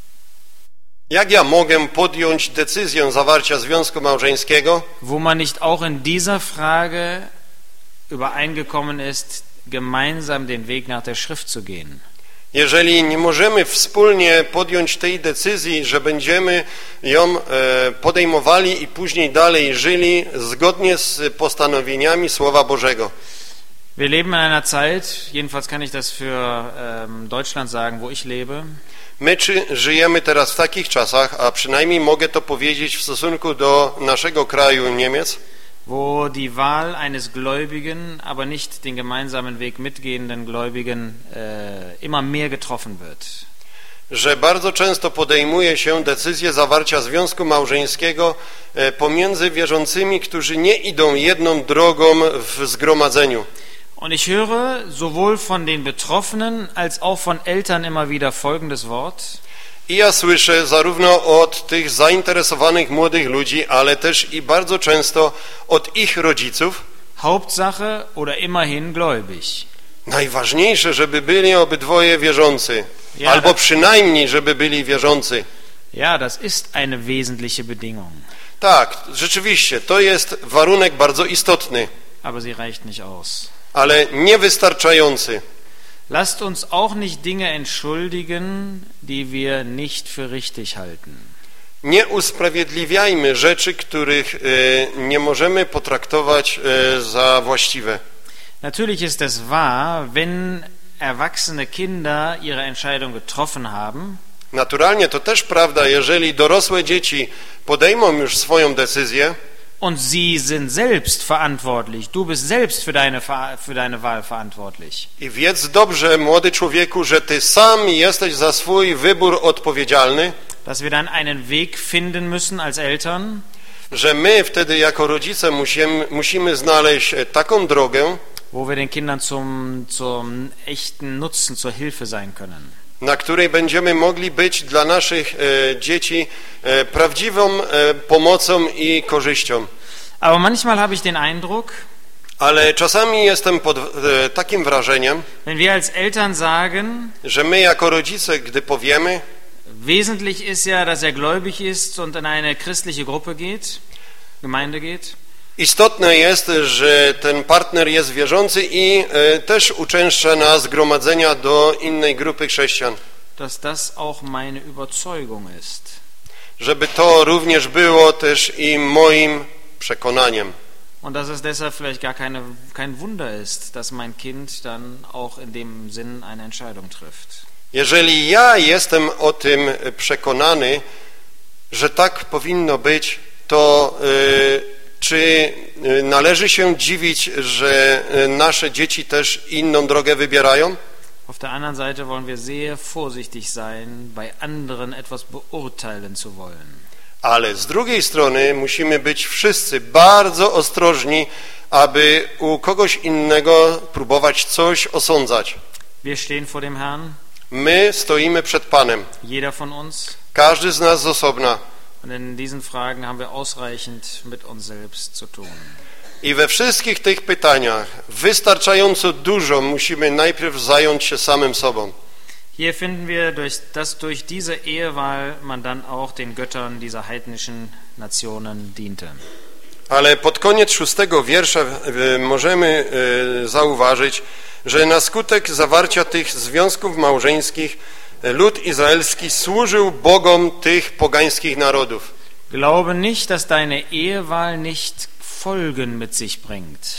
Jak ja mogę podjąć decyzję zawarcia związku małżeńskiego, wo man nicht auch in dieser Frage übereingekommen ist, gemeinsam den Weg nach der Schrift zu gehen? jeżeli nie możemy wspólnie podjąć tej decyzji, że będziemy ją podejmowali i później dalej żyli zgodnie z postanowieniami Słowa Bożego. Wir leben in einer Zeit, jedenfalls kann ich das für ähm, Deutschland sagen, wo ich lebe. My czy żyjemy teraz w takich czasach, a przynajmniej mogę to powiedzieć w stosunku do naszego kraju Niemiec, wo die Wahl eines Gläubigen, aber nicht den gemeinsamen Weg mitgehenden Gläubigen äh, immer mehr getroffen wird. że bardzo często podejmuje się decyzję zawarcia związku małżeńskiego pomiędzy wierzącymi, którzy nie idą jedną drogą w zgromadzeniu. Und ich höre sowohl von den Betroffenen als auch von Eltern immer wieder folgendes Wort. I ja słyszę zarówno od tych zainteresowanych młodych ludzi, ale też i bardzo często od ich rodziców. Hauptsache oder immerhin gläubig. Najważniejsze, żeby byli obydwoje wierzący, Ja, albo das- przynajmniej, żeby byli wierzący. Ja, das ist eine wesentliche Bedingung, Tak, rzeczywiście, to jest warunek bardzo istotny, aber sie reicht nicht aus. ale niewystarczający. Lasst uns auch nicht Dinge entschuldigen, die wir nicht für richtig halten. Nie usprawiedliwiajmy rzeczy, których nie możemy potraktować za właściwe. Natürlich ist es wahr, wenn erwachsene Kinder ihre Entscheidung getroffen haben, Naturalnie to też prawda, jeżeli dorosłe dzieci podejmą już swoją decyzję und sie sind selbst verantwortlich, du bist selbst für deine, für deine Wahl verantwortlich. i wiedz dobrze, młody człowieku, że ty sam jesteś za swój wybór odpowiedzialny, Dass wir dann einen Weg finden müssen als Eltern, że my wtedy jako rodzice musimy, musimy znaleźć taką drogę, wo wir den Kindern zum, zum echten Nutzen, zur Hilfe sein können. na której będziemy mogli być dla naszych e, dzieci e, prawdziwą e, pomocą i korzyścią. Aber manchmal habe ich den Eindruck, Ale czasami jestem pod e, takim wrażeniem, wenn wir als Eltern sagen, że my jako rodzice, gdy powiemy, wesentlich ist ja, dass er gläubig ist und in eine christliche Gruppe geht, Gemeinde geht, istotne jest, że ten partner jest wierzący i e, też uczęszcza na zgromadzenia do innej grupy chrześcijan. dass das auch meine Überzeugung ist. Żeby to również było też i moim przekonaniem. Und dass es deshalb vielleicht gar keine, kein Wunder ist, dass mein Kind dann auch in dem Sinn eine Entscheidung trifft. Jeżeli ja jestem o tym przekonany, że tak powinno być, to y, czy należy się dziwić, że nasze dzieci też inną drogę wybierają? Auf der anderen Seite wollen wir sehr vorsichtig sein, bei anderen etwas beurteilen zu wollen. Ale z drugiej strony musimy być wszyscy bardzo ostrożni, aby u kogoś innego próbować coś osądzać. Wir stehen vor dem Herrn, My stoimy przed Panem, jeder von uns, każdy z nas z osobna. und in diesen Fragen haben wir ausreichend mit uns selbst zu tun. I we wszystkich tych pytaniach wystarczająco dużo musimy najpierw zająć się samym sobą. Hier finden wir, durch, dass durch diese Ehewahl man dann auch den Göttern dieser heidnischen Nationen diente. Ale pod koniec szóstego wiersza e, możemy e, zauważyć, że na skutek zawarcia tych związków małżeńskich e, lud izraelski służył bogom tych pogańskich narodów. Glaube nicht, dass deine Ehewahl nicht Folgen mit sich bringt.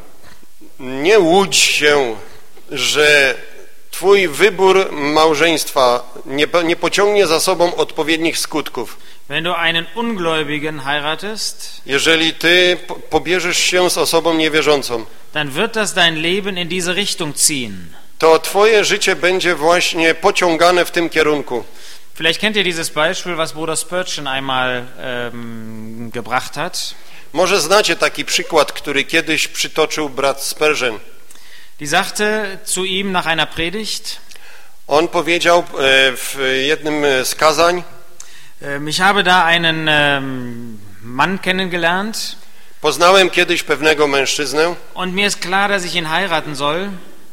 Nie łudź się, że twój wybór małżeństwa nie, nie pociągnie za sobą odpowiednich skutków. Wenn du einen Ungläubigen heiratest, Jeżeli ty po- pobierzesz się z osobą niewierzącą, dann wird das dein Leben in diese Richtung ziehen. to twoje życie będzie właśnie pociągane w tym kierunku. Vielleicht kennt ihr dieses Beispiel, was Bruder Spurgeon einmal ähm, gebracht hat. Może znacie taki przykład, który kiedyś przytoczył brat Spurgeon. Die sagte zu ihm nach einer Predigt, On powiedział e, w jednym z kazań: ähm, ich habe da einen ähm, Mann kennengelernt poznałem kiedyś pewnego mężczyznę. und mir ist klar, dass ich ihn heiraten soll.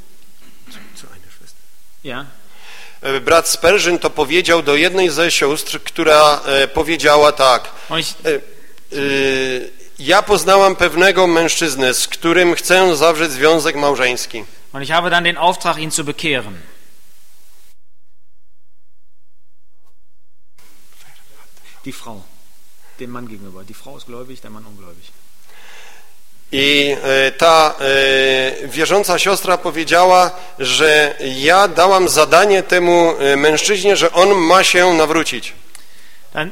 Ja. E, Brat Spurgeon to powiedział do jednej ze sióstr, która e, powiedziała tak: Und ich, e, e, ja poznałam pewnego mężczyznę, z którym chcę zawrzeć związek małżeński. und ich habe dann den Auftrag, ihn zu bekehren. Die Frau, dem Mann gegenüber. Die Frau ist gläubig, der Mann ungläubig. I e, ta e, wierząca siostra powiedziała, że ja dałam zadanie temu e, mężczyźnie, że on ma się nawrócić. Dann,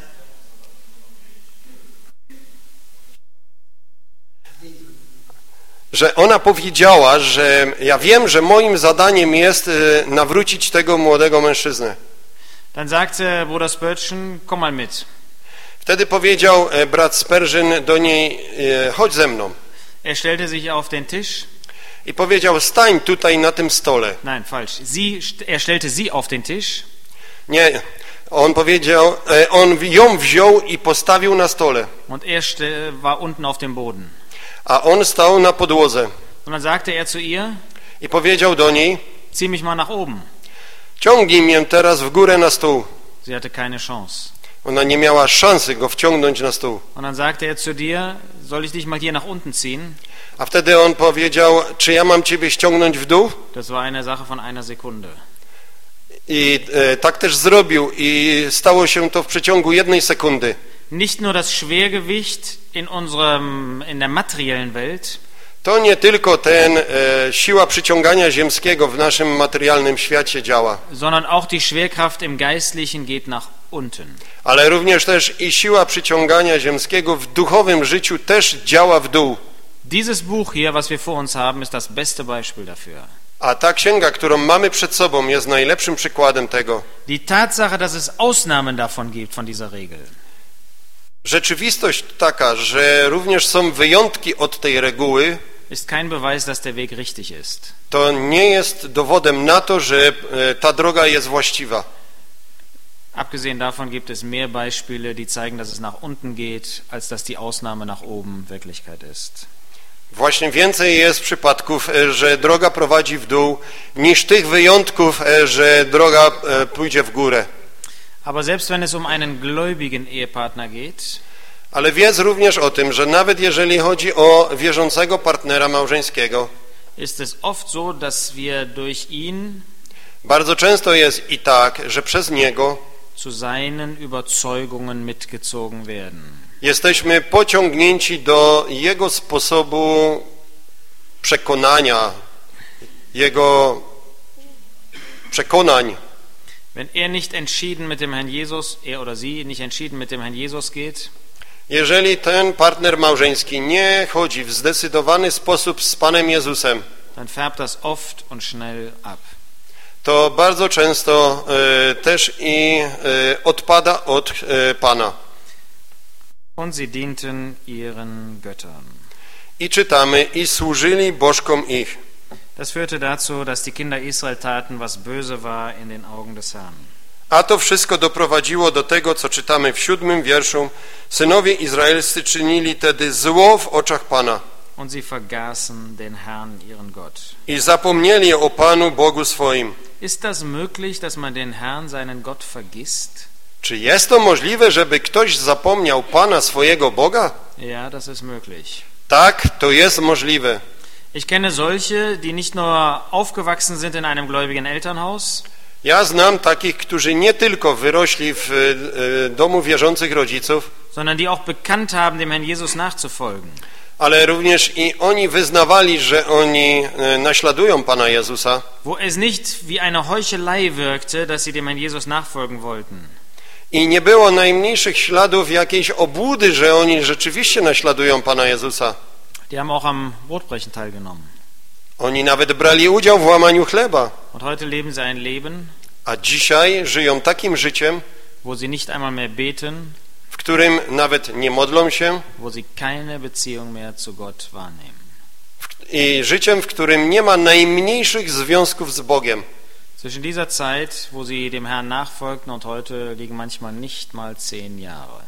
Że ona powiedziała, że ja wiem, że moim zadaniem jest e, nawrócić tego młodego mężczyznę. dann sagte Bruder Spurgeon, komm mal mit. Wtedy powiedział e, brat Spurgeon do niej: e, chodź ze mną. Er stellte sich auf den Tisch. I powiedział: stań tutaj na tym stole. Nein, falsch. Sie, er stellte sie auf den Tisch. Nie, on powiedział, e, on ją wziął i postawił na stole, Und er ste- war unten auf dem Boden. a on stał na podłodze. Und dann sagte er zu ihr, I powiedział do niej: zieh mich mal nach oben. ciągnij mnie teraz w górę na stół. Sie hatte keine Chance. Ona nie miała szansy go wciągnąć na stół. Und dann sagte er zu dir, soll ich dich mal hier nach unten ziehen? A wtedy on powiedział: czy ja mam ciebie ściągnąć w dół? Das war eine Sache von einer Sekunde. I e, tak też zrobił i stało się to w przeciągu jednej sekundy. Nicht nur das Schwergewicht in unserem, in der materiellen Welt, To nie tylko ten e, siła przyciągania ziemskiego w naszym materialnym świecie działa, sondern auch die Schwerkraft im Geistlichen geht nach unten. ale również też i siła przyciągania ziemskiego w duchowym życiu też działa w dół. Dieses Buch hier, was wir vor uns haben, ist das beste Beispiel dafür. A ta księga, którą mamy przed sobą, jest najlepszym przykładem tego. Die Tatsache, dass es Ausnahmen davon gibt, von dieser Regel, Rzeczywistość taka, że również są wyjątki od tej reguły, ist kein Beweis, dass der Weg richtig ist. to nie jest dowodem na to, że e, ta droga jest właściwa. Abgesehen davon gibt es mehr Beispiele, die zeigen, dass es nach unten geht, als dass die Ausnahme nach oben Wirklichkeit ist. Właśnie więcej jest przypadków, e, że droga prowadzi w dół, niż tych wyjątków, e, że droga e, pójdzie w górę. Aber selbst wenn es um einen gläubigen Ehepartner geht, Ale wiedz również o tym, że nawet jeżeli chodzi o wierzącego partnera małżeńskiego, ist es oft so, dass wir durch ihn bardzo często jest i tak, że przez niego zu seinen Überzeugungen mitgezogen werden. jesteśmy pociągnięci do jego sposobu przekonania, jego przekonań. Wenn er nicht entschieden mit dem Herrn Jesus, er oder sie nicht entschieden mit dem Herrn Jesus geht, Jeżeli ten partner małżeński nie chodzi w zdecydowany sposób z Panem Jezusem, dann färbt das oft und schnell ab. to bardzo często e, też i e, odpada od e, Pana. Und sie dienten ihren Göttern. I czytamy, i służyli bożkom ich. Das führte dazu, dass die Kinder Israel taten, was böse war in den Augen des Herrn. A to wszystko doprowadziło do tego, co czytamy w siódmym wierszu. Synowie izraelscy czynili tedy zło w oczach Pana Und sie vergaßen den Herrn, ihren Gott. i zapomnieli o Panu Bogu swoim. Ist das möglich, dass man den Herrn, seinen Gott, vergisst? Czy jest to możliwe, żeby ktoś zapomniał Pana swojego Boga? Ja, das ist möglich. Tak, to jest możliwe. Ich kenne solche, die nicht nur aufgewachsen sind in einem gläubigen Elternhaus, Ja znam takich, którzy nie tylko wyrośli w e, domu wierzących rodziców, sondern die auch bekannt haben, dem Herrn Jesus nachzufolgen. ale również i oni wyznawali, że oni e, naśladują Pana Jezusa, Wo es nicht wie eine Heuchelei wirkte, dass sie dem Herrn Jesus nachfolgen wollten. i nie było najmniejszych śladów jakiejś obłudy, że oni rzeczywiście naśladują Pana Jezusa. Die haben auch am Brotbrechen teilgenommen. Oni nawet brali udział w łamaniu chleba, Und heute leben sie ein Leben, a dzisiaj żyją takim życiem, wo sie nicht einmal mehr beten, w którym nawet nie modlą się wo sie keine Beziehung mehr zu Gott wahrnehmen. w- i życiem, w którym nie ma najmniejszych związków z Bogiem. Zwischen dieser Zeit, wo sie dem Herrn nachfolgten, und heute liegen manchmal nicht mal zehn Jahre.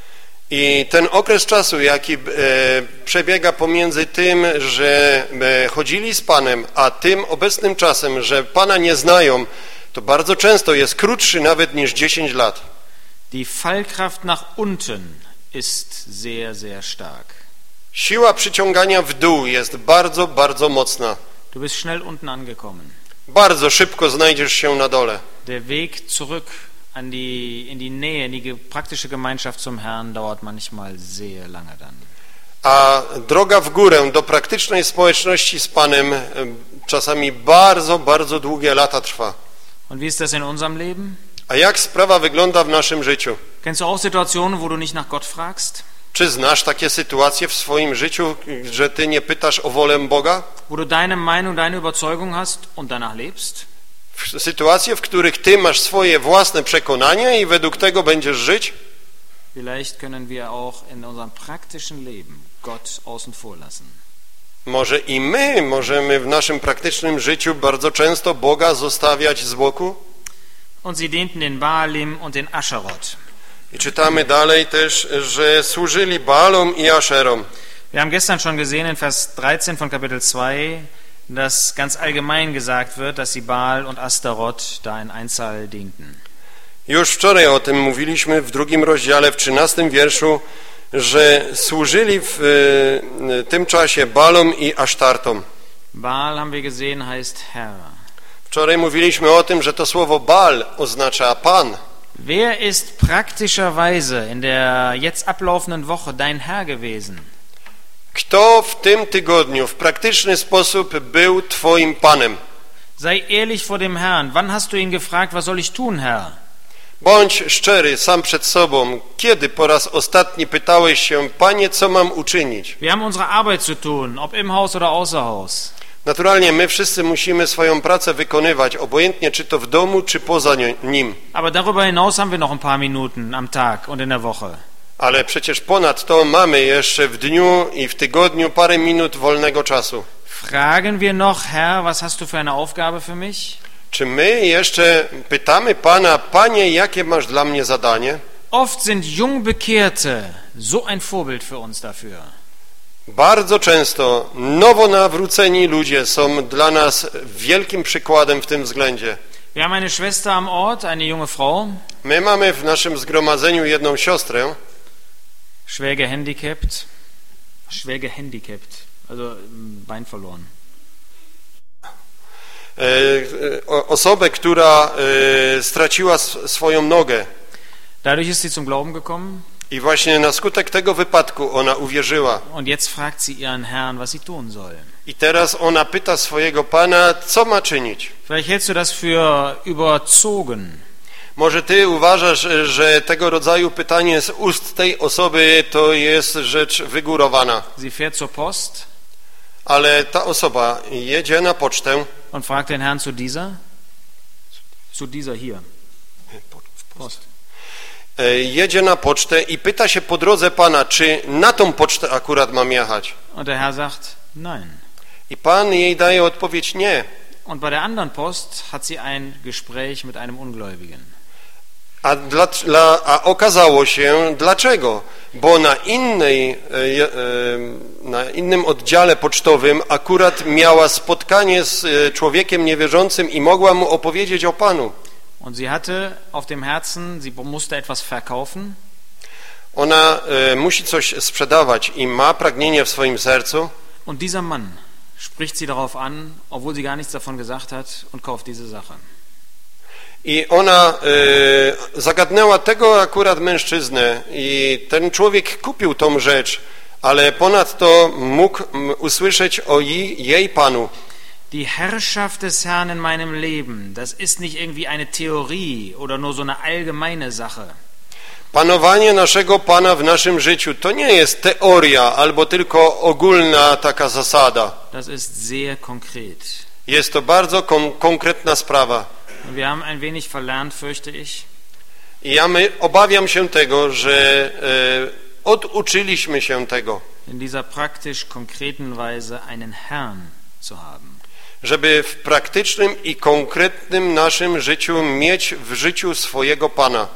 I ten okres czasu, jaki e, przebiega pomiędzy tym, że e, chodzili z Panem, a tym obecnym czasem, że Pana nie znają, to bardzo często jest krótszy nawet niż dziesięć lat. Die Fallkraft nach unten ist sehr, sehr stark. Siła przyciągania w dół jest bardzo, bardzo mocna. Du bist schnell unten angekommen. Bardzo szybko znajdziesz się na dole. Der Weg zurück an die, in die Nähe, in die ge- praktische Gemeinschaft zum Herrn dauert manchmal sehr lange dann. A droga w górę do praktycznej społeczności z Panem e, czasami bardzo, bardzo długie lata trwa. Und wie ist das in unserem Leben? A jak sprawa wygląda w naszym życiu? Kennst du auch Situationen, wo du nicht nach Gott fragst? Czy znasz takie sytuacje w swoim życiu, że ty nie pytasz o wolę Boga? Wo du deine Meinung, deine Überzeugung hast und danach lebst? W- Sytuacje, w których ty masz swoje własne przekonania i według tego będziesz żyć? Vielleicht können wir auch in unserem praktischen Leben Gott außen vor lassen. Może i my możemy w naszym praktycznym życiu bardzo często Boga zostawiać z boku? Und sie dienten den Baalim und den Ascherot. I czytamy dalej też, że służyli Baalom i Aszerom. Wir haben gestern schon gesehen in Vers dreizehn von Kapitel zwei, dass ganz allgemein gesagt wird, dass sie Baal und Astaroth da in Einzahl dienten. Już wczoraj o tym mówiliśmy w drugim rozdziale, w trzynastym wierszu, że służyli w y, tym czasie Baalom i Asztartom. Baal, haben wir gesehen, heißt Herr. W Wczoraj mówiliśmy o tym, że to słowo Baal oznacza Pan. Wer ist praktischerweise in der jetzt ablaufenden Woche dein Herr gewesen? Kto w tym tygodniu w praktyczny sposób był Twoim Panem? Sei ehrlich vor dem Herrn. Wann hast du ihn gefragt, was soll ich tun, Herr? Bądź szczery sam przed sobą. Kiedy po raz ostatni pytałeś się, Panie, co mam uczynić? Wir haben unsere Arbeit zu tun, ob im Haus oder außer Haus. Naturalnie my wszyscy musimy swoją pracę wykonywać, obojętnie czy to w domu, czy poza nim. Aber darüber hinaus haben wir noch ein paar Minuten am Tag und in der Woche. Ale przecież ponad to mamy jeszcze w dniu i w tygodniu parę minut wolnego czasu. Fragen wir noch, Herr, was hast du für eine Aufgabe für mich? Czy my jeszcze pytamy Pana, Panie, jakie masz dla mnie zadanie? Oft sind Jungbekehrte so ein Vorbild für uns dafür. Bardzo często nowo nawróceni ludzie są dla nas wielkim przykładem w tym względzie. Wir haben eine Schwester am Ort, eine junge Frau, My mamy w naszym zgromadzeniu jedną siostrę, schwer gehandicapt, schwer gehandicapt, also Bein verloren. e, o, osobę, która e, straciła s- swoją nogę. Dadurch ist sie zum Glauben gekommen I właśnie na skutek tego wypadku ona uwierzyła. und jetzt fragt sie ihren Herrn, was sie tun soll. I teraz ona pyta swojego Pana, co ma czynić. Vielleicht hältst du das für überzogen. Może ty uważasz, że tego rodzaju pytanie z ust tej osoby to jest rzecz wygórowana. Sie fährt zur Post Ale ta osoba jedzie na pocztę. und fragt den Herrn zu dieser, zu dieser hier, Post. E, Jedzie na pocztę i pyta się po drodze Pana, czy na tą pocztę akurat mam jechać. Und der Herr sagt, nein. I Pan jej daje odpowiedź nie. Und bei der anderen Post hat sie ein Gespräch mit einem Ungläubigen. A, dla, dla, a okazało się dlaczego? Bo na, innej, e, e, na innym oddziale pocztowym akurat miała spotkanie z e, człowiekiem niewierzącym i mogła mu opowiedzieć o Panu. Und sie hatte auf dem Herzen, sie musste etwas verkaufen. Ona e, musi coś sprzedawać i ma pragnienie w swoim sercu. Und dieser Mann spricht sie darauf an, obwohl sie gar nichts davon gesagt hat, und kauft diese Sache. I ona e, zagadnęła tego akurat mężczyznę i ten człowiek kupił tą rzecz, ale ponadto mógł m, usłyszeć o jej, jej Panu. Die Herrschaft des Herrn in meinem Leben, das ist nicht irgendwie eine Theorie oder nur so eine allgemeine Sache. Panowanie naszego Pana w naszym życiu to nie jest teoria albo tylko ogólna taka zasada. Das ist sehr konkret. Jest to bardzo kon- konkretna sprawa. Und wir haben ein wenig verlernt, fürchte ich, I ja my, obawiam się tego, że e, oduczyliśmy się tego, in dieser praktisch konkreten Weise einen Herrn zu haben. żeby w praktycznym i konkretnym naszym życiu mieć w życiu swojego Pana.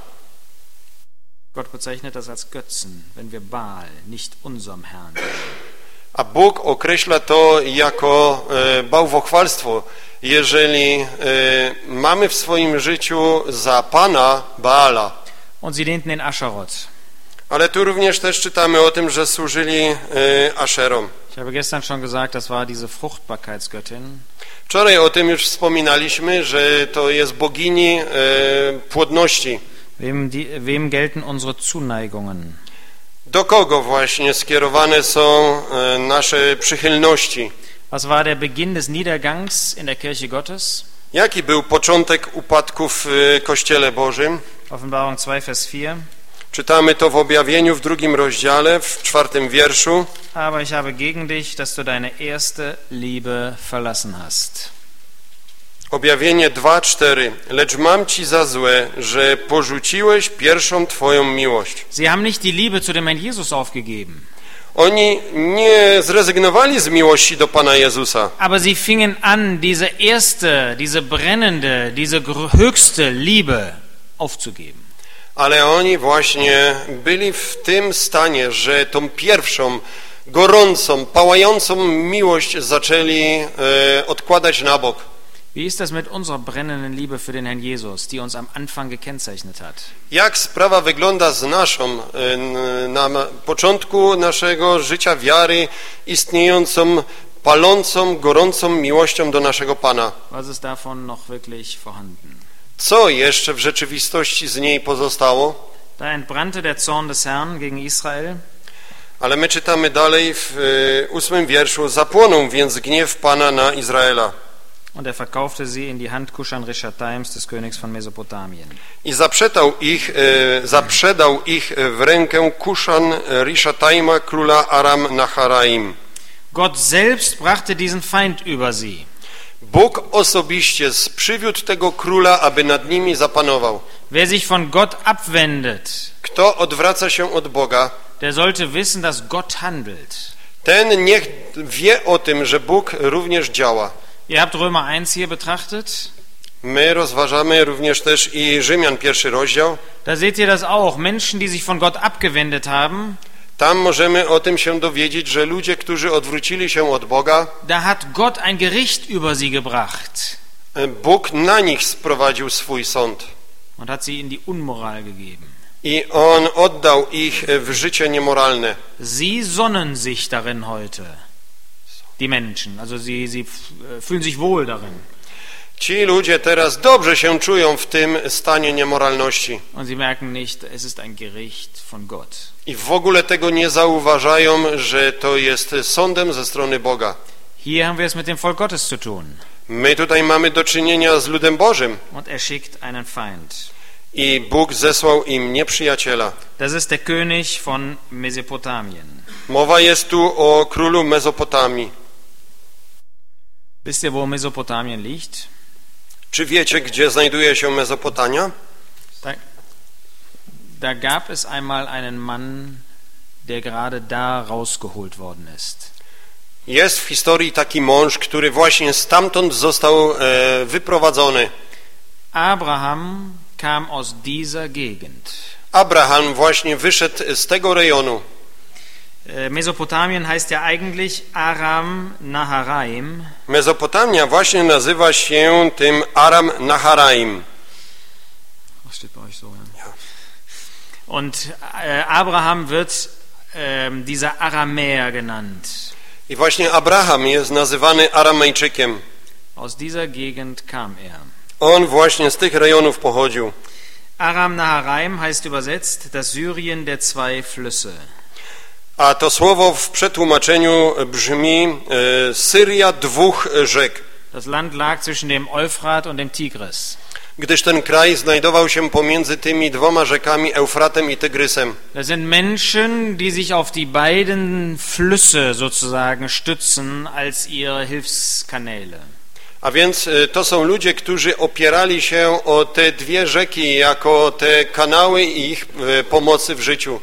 Gott bezeichnet das als Götzen, wenn wir Baal, nicht unserem Herrn. A Bóg określa to jako e, bałwochwalstwo, jeżeli e, mamy w swoim życiu za Pana Baala. Und sie lehnten den Ascharot. Ale tu również też czytamy o tym, że służyli e, Aszerom. Ich habe gestern schon gesagt, das war diese Fruchtbarkeitsgöttin. Wczoraj o tym już wspominaliśmy, że to jest bogini e, płodności. Wem, die, wem gelten unsere Zuneigungen? Do kogo właśnie skierowane są e, nasze przychylności? Was war der Beginn des Niedergangs in der Kirche Gottes? Jaki był początek upadku w e, Kościele Bożym? Offenbarung zwei, Vers vier. Czytamy to w objawieniu w drugim rozdziale, w czwartym wierszu. Aber ich habe gegen dich, dass du deine erste Liebe verlassen hast. Objawienie dwa, cztery. Lecz mam ci za złe, że porzuciłeś pierwszą twoją miłość. Sie haben nicht die Liebe zu dem Herrn Jesus aufgegeben. Oni nie zrezygnowali z miłości do Pana Jezusa, Aber sie fingen an, diese erste, diese brennende, diese höchste Liebe aufzugeben. ale oni właśnie byli w tym stanie, że tą pierwszą, gorącą, pałającą miłość zaczęli e, odkładać na bok. Wie ist das mit unserer brennenden Liebe für den Herrn Jesus, die uns am Anfang gekennzeichnet hat? Jak sprawa wygląda z naszą, na początku naszego życia wiary, istniejącą palącą, gorącą miłością do naszego Pana. Was ist davon noch wirklich vorhanden? Co jeszcze w rzeczywistości z niej pozostało? Da entbrannte der Zorn des Herrn gegen Israel. Ale my czytamy dalej w e, ósmym wierszu. Zapłonął więc gniew Pana na Izraela. Und er verkaufte sie in die Hand Kuschan-Rischataims, des Königs von Mesopotamien. I zaprzedał ich, e, zaprzedał ich w rękę Kuszan-Rischataima, króla Aram-Naharaim. Gott selbst brachte diesen Feind über sie. Bóg osobiście przywiódł tego króla, aby nad nimi zapanował. Wer sich von Gott abwendet, Kto odwraca się od Boga, der sollte wissen, dass Gott handelt. ten niech wie o tym, że Bóg również działa. Ihr habt Römer eins hier betrachtet. My rozważamy również też i Rzymian pierwszy rozdział. Da seht ihr das auch. Menschen, die sich von Gott abgewendet haben, Tam możemy o tym się dowiedzieć, że ludzie, którzy odwrócili się od Boga, da hat Gott ein Gericht über sie gebracht Bóg na nich sprowadził swój sąd. und hat sie in die Unmoral gegeben. I On oddał ich w życie niemoralne. Sie sonnen sich darin heute. Die Menschen, also sie, sie fühlen sich wohl darin. Ci ludzie teraz dobrze się czują w tym stanie niemoralności. Und sie merken nicht, es ist ein Gericht von Gott. I w ogóle tego nie zauważają, że to jest sądem ze strony Boga. Hier haben wir es mit dem Volk Gottes zu tun. My tutaj mamy do czynienia z ludem Bożym. Und er schickt einen Feind. I Bóg zesłał im nieprzyjaciela. Das ist der König von Mesopotamien. Mowa jest tu o królu Mezopotamii. Wisst ihr, wo Mesopotamien liegt? Czy wiecie, gdzie znajduje się Mezopotamia? Da, da gab es einmal einen Mann, der gerade da rausgeholt worden ist. Jest w historii taki mąż, który właśnie stamtąd został e, wyprowadzony. Abraham kam aus dieser Gegend. Abraham właśnie wyszedł z tego rejonu. Mesopotamien heißt ja eigentlich Aram Naharaim. Mezopotamia właśnie nazywa się tym Aram Naharaim. Was steht bei euch so? Ja. Ja. Und äh, Abraham wird äh, dieser Aramäer genannt. I właśnie Abraham jest nazywany Aramejczykiem. Aus dieser Gegend kam er. On właśnie z tych rejonów pochodził. Aram Naharaim heißt übersetzt das Syrien der zwei Flüsse. A to słowo w przetłumaczeniu brzmi e, Syria dwóch rzek. Das Land lag zwischen dem Euphrat und dem Tigris. Gdyż ten kraj znajdował się pomiędzy tymi dwoma rzekami, Eufratem i Tygrysem. Das sind Menschen, die sich auf die beiden Flüsse sozusagen stützen als ihre Hilfskanäle. A więc e, to są ludzie, którzy opierali się o te dwie rzeki jako te kanały ich e, pomocy w życiu.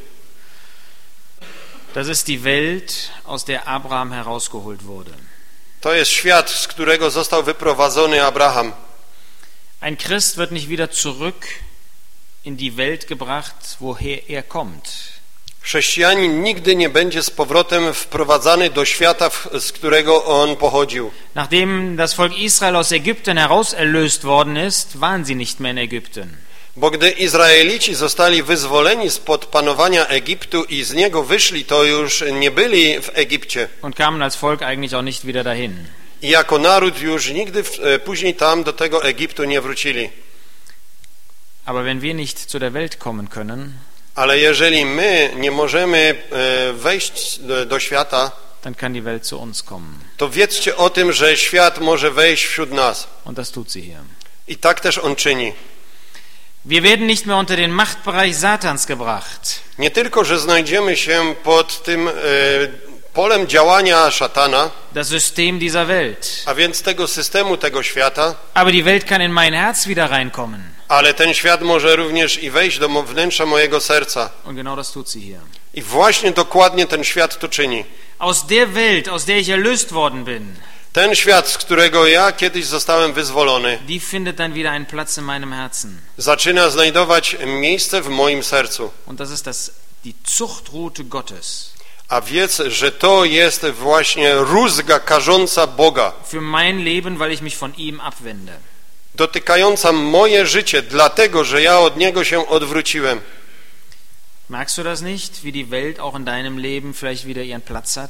Das ist die Welt, aus der Abraham herausgeholt wurde. To jest świat, z którego został wyprowadzony Abraham. Ein Christ wird nicht wieder zurück in die Welt gebracht, woher er kommt. Chrześcijanin nigdy nie będzie z powrotem wprowadzany do świata, z którego on pochodził. Nachdem das Volk Israel aus Ägypten herauserlöst worden ist, waren sie nicht mehr in Ägypten. Bo gdy Izraelici zostali wyzwoleni spod panowania Egiptu i z niego wyszli, to już nie byli w Egipcie. Und kamen als Volk eigentlich auch nicht wieder dahin. I jako naród już nigdy w, później tam do tego Egiptu nie wrócili. Aber wenn wir nicht zu der Welt kommen können, Ale jeżeli my nie możemy wejść do, do świata, dann kann die Welt zu uns kommen. to wiedzcie o tym, że świat może wejść wśród nas. Und das tut sie hier. I tak też on czyni. Wir werden nicht mehr unter den Machtbereich Satans gebracht. Nie tylko, że znajdziemy się pod tym e, polem działania szatana, Das System dieser Welt. a więc tego systemu, tego świata, Aber die Welt kann in mein Herz wieder reinkommen. ale ten świat może również i wejść do wnętrza mojego serca. Und genau das tut sie hier. I właśnie dokładnie ten świat to czyni. Aus der Welt, aus der ich erlöst worden bin, Ten świat, z którego ja kiedyś zostałem wyzwolony, die findet dann wieder einen Platz in meinem Herzen. zaczyna znajdować miejsce w moim sercu. Und das ist das, die Zuchtrute Gottes. A wiedz, że to jest właśnie rózga karząca Boga, Für mein Leben, weil ich mich von ihm abwende. dotykająca moje życie, dlatego, że ja od Niego się odwróciłem. Merkst du das nicht, wie die Welt auch in deinem Leben vielleicht wieder ihren Platz hat?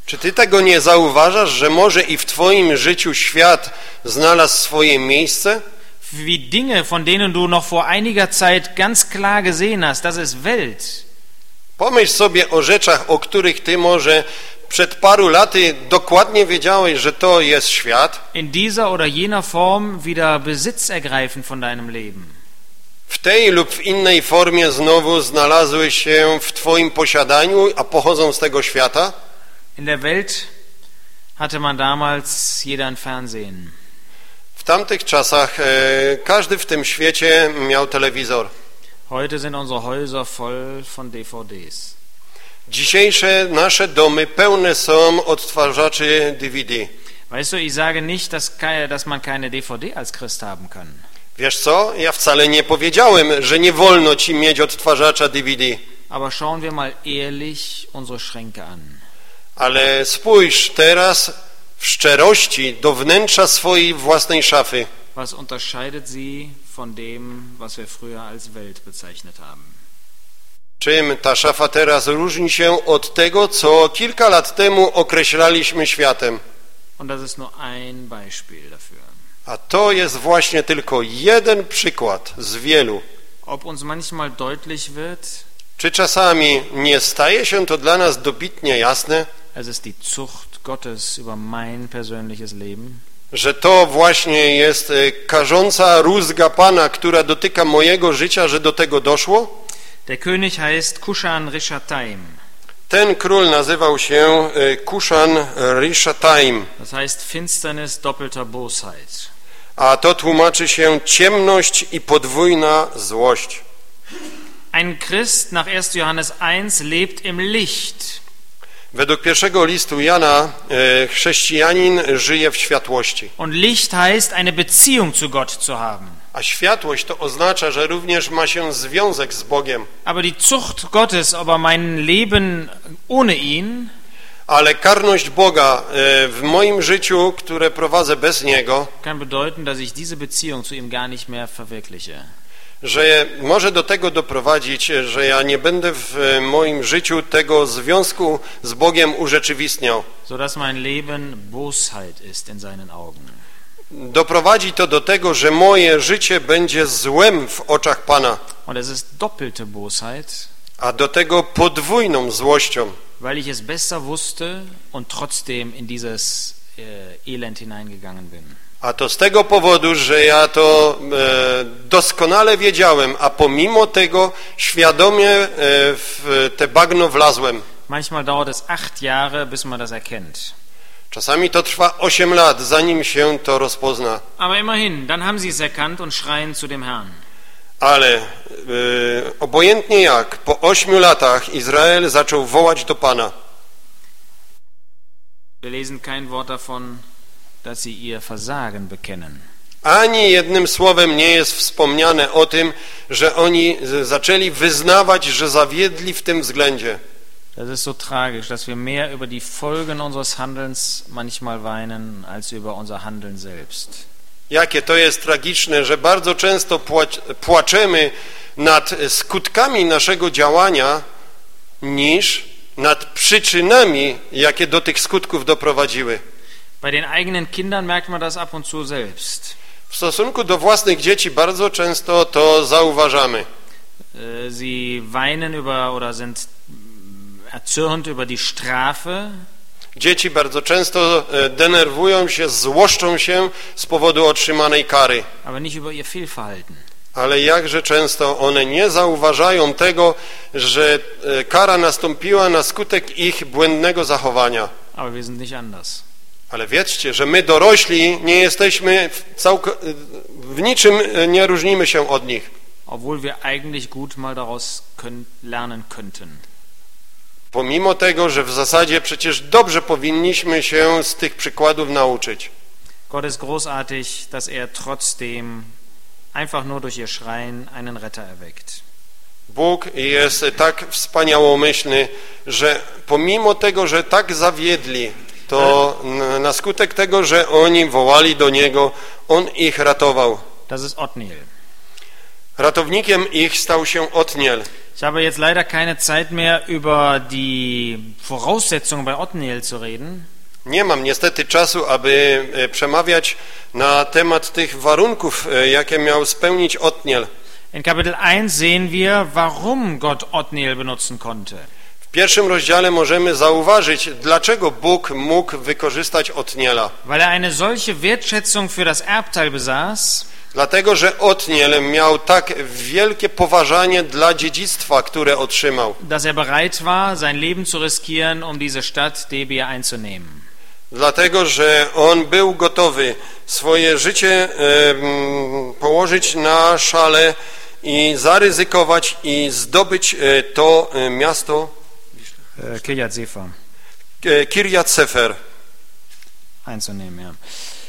Czy ty tego nie zauważasz, że może i w twoim życiu świat znalazł swoje miejsce? Wie Dinge, von denen du noch vor einiger Zeit ganz klar gesehen hast, das ist Welt. Pomyśl sobie o rzeczach, o których ty może przed paru laty dokładnie wiedziałeś, że to jest świat. In dieser oder jener Form wieder Besitz ergreifen von deinem Leben. W tej lub w innej formie znowu znalazły się w twoim posiadaniu, a pochodzą z tego świata. In der Welt hatte man damals jeder ein Fernsehen. W tamtych czasach e, każdy w tym świecie miał telewizor. Heute sind unsere Häuser voll von D V Ds. Dzisiejsze nasze domy pełne są odtwarzaczy D V D. Weißt du, ich sage nicht, dass, keine, dass man keine D V D als Christ haben kann. Wiesz co? Ja wcale nie powiedziałem, że nie wolno ci mieć odtwarzacza D V D. Aber schauen wir mal ehrlich unsere Schränke an. Ale spójrz teraz w szczerości do wnętrza swojej własnej szafy. Was unterscheidet sie von dem, was wir früher als Welt bezeichnet haben? Czym ta szafa teraz różni się od tego, co kilka lat temu określaliśmy światem? Und das ist nur ein Beispiel dafür. A to jest właśnie tylko jeden przykład z wielu. Ob uns manchmal deutlich wird, Czy czasami nie staje się to dla nas dobitnie jasne, es ist die Zucht Gottes über mein persönliches Leben? że to właśnie jest karząca rózga Pana, która dotyka mojego życia, że do tego doszło? Der König heißt Kushan Rishataim. Ten król nazywał się Kushan Rishataim, Das heißt Finsternis doppelter Bosheit. a to tłumaczy się ciemność i podwójna złość. Ein Christ nach erster Johannes eins lebt im Licht. Według pierwszego listu Jana chrześcijanin żyje w światłości. Und Licht heißt, eine Beziehung zu Gott zu haben. A światłość to oznacza, że również ma się związek z Bogiem. Aber die Zucht Gottes über mein Leben ohne ihn, Ale karność Boga w moim życiu, które prowadzę bez Niego, kann bedeuten, dass ich diese Beziehung zu ihm gar nicht mehr verwirkliche. że może do tego doprowadzić, że ja nie będę w moim życiu tego związku z Bogiem urzeczywistniał. Sodass mein Leben Bosheit ist in seinen Augen. Doprowadzi to do tego, że moje życie będzie złem w oczach Pana, Und es ist doppelte Bosheit, a do tego podwójną złością, weil ich es besser wusste und trotzdem in dieses äh, Elend hineingegangen bin. a to z tego powodu, że ja to e, doskonale wiedziałem, a pomimo tego świadomie e, w te bagno wlazłem. Manchmal dauert es acht Jahre, bis man das erkennt. Czasami to trwa osiem lat, zanim się to rozpozna. Aber immerhin, dann haben sie es erkannt und schreien zu dem Herrn. Ale e, obojętnie jak, po ośmiu latach Izrael zaczął wołać do Pana. Wir lesen kein Wort davon, dass sie ihr Versagen bekennen. Ani jednym słowem nie jest wspomniane o tym, że oni zaczęli wyznawać, że zawiedli w tym względzie. Das ist so tragisch, dass wir mehr über die Folgen unseres Handelns manchmal weinen, als über unser Handeln selbst. Jakie to jest tragiczne, że bardzo często płaczemy nad skutkami naszego działania, niż nad przyczynami, jakie do tych skutków doprowadziły. Bei den eigenen Kindern merkt man das ab und zu selbst. W stosunku do własnych dzieci bardzo często to zauważamy. Sie weinen über oder sind erzürnt über die Strafe. Dzieci bardzo często denerwują się, złoszczą się z powodu otrzymanej kary. Aber nicht über ihr Fehlverhalten. Ale jakże często one nie zauważają tego, że kara nastąpiła na skutek ich błędnego zachowania. Aber wir sind nicht anders. Ale wiedzcie, że my dorośli nie jesteśmy w, całko- w niczym nie różnimy się od nich. Obwohl wir eigentlich gut mal daraus können, lernen könnten. Pomimo tego, że w zasadzie przecież dobrze powinniśmy się z tych przykładów nauczyć. Gott ist großartig, dass er trotzdem einfach nur durch ihr Schreien einen Retter erweckt. Bóg jest tak wspaniałomyślny, że pomimo tego, że tak zawiedli, to na skutek tego, że oni wołali do Niego, On ich ratował. Das ist Othniel. Ratownikiem ich stał się Otniel. Ich habe jetzt leider keine Zeit mehr, über die Voraussetzungen bei Othniel zu reden. Nie mam niestety czasu, aby e, przemawiać na temat tych warunków, e, jakie miał spełnić Otniel. In Kapitel eins sehen wir, warum Gott Othniel benutzen konnte. W pierwszym rozdziale możemy zauważyć, dlaczego Bóg mógł wykorzystać Otniela. Weil er eine solche Wertschätzung für das Erbteil besaß, Dlatego, że Otniel miał tak wielkie poważanie dla dziedzictwa, które otrzymał. dass er bereit war, sein Leben zu riskieren, um diese Stadt Debir einzunehmen. Dlatego, że on był gotowy swoje życie e, położyć na szale i zaryzykować i zdobyć e, to e, miasto Äh, Kirjat Sefer e, Kirjat Sefer. einzunehmen, ja.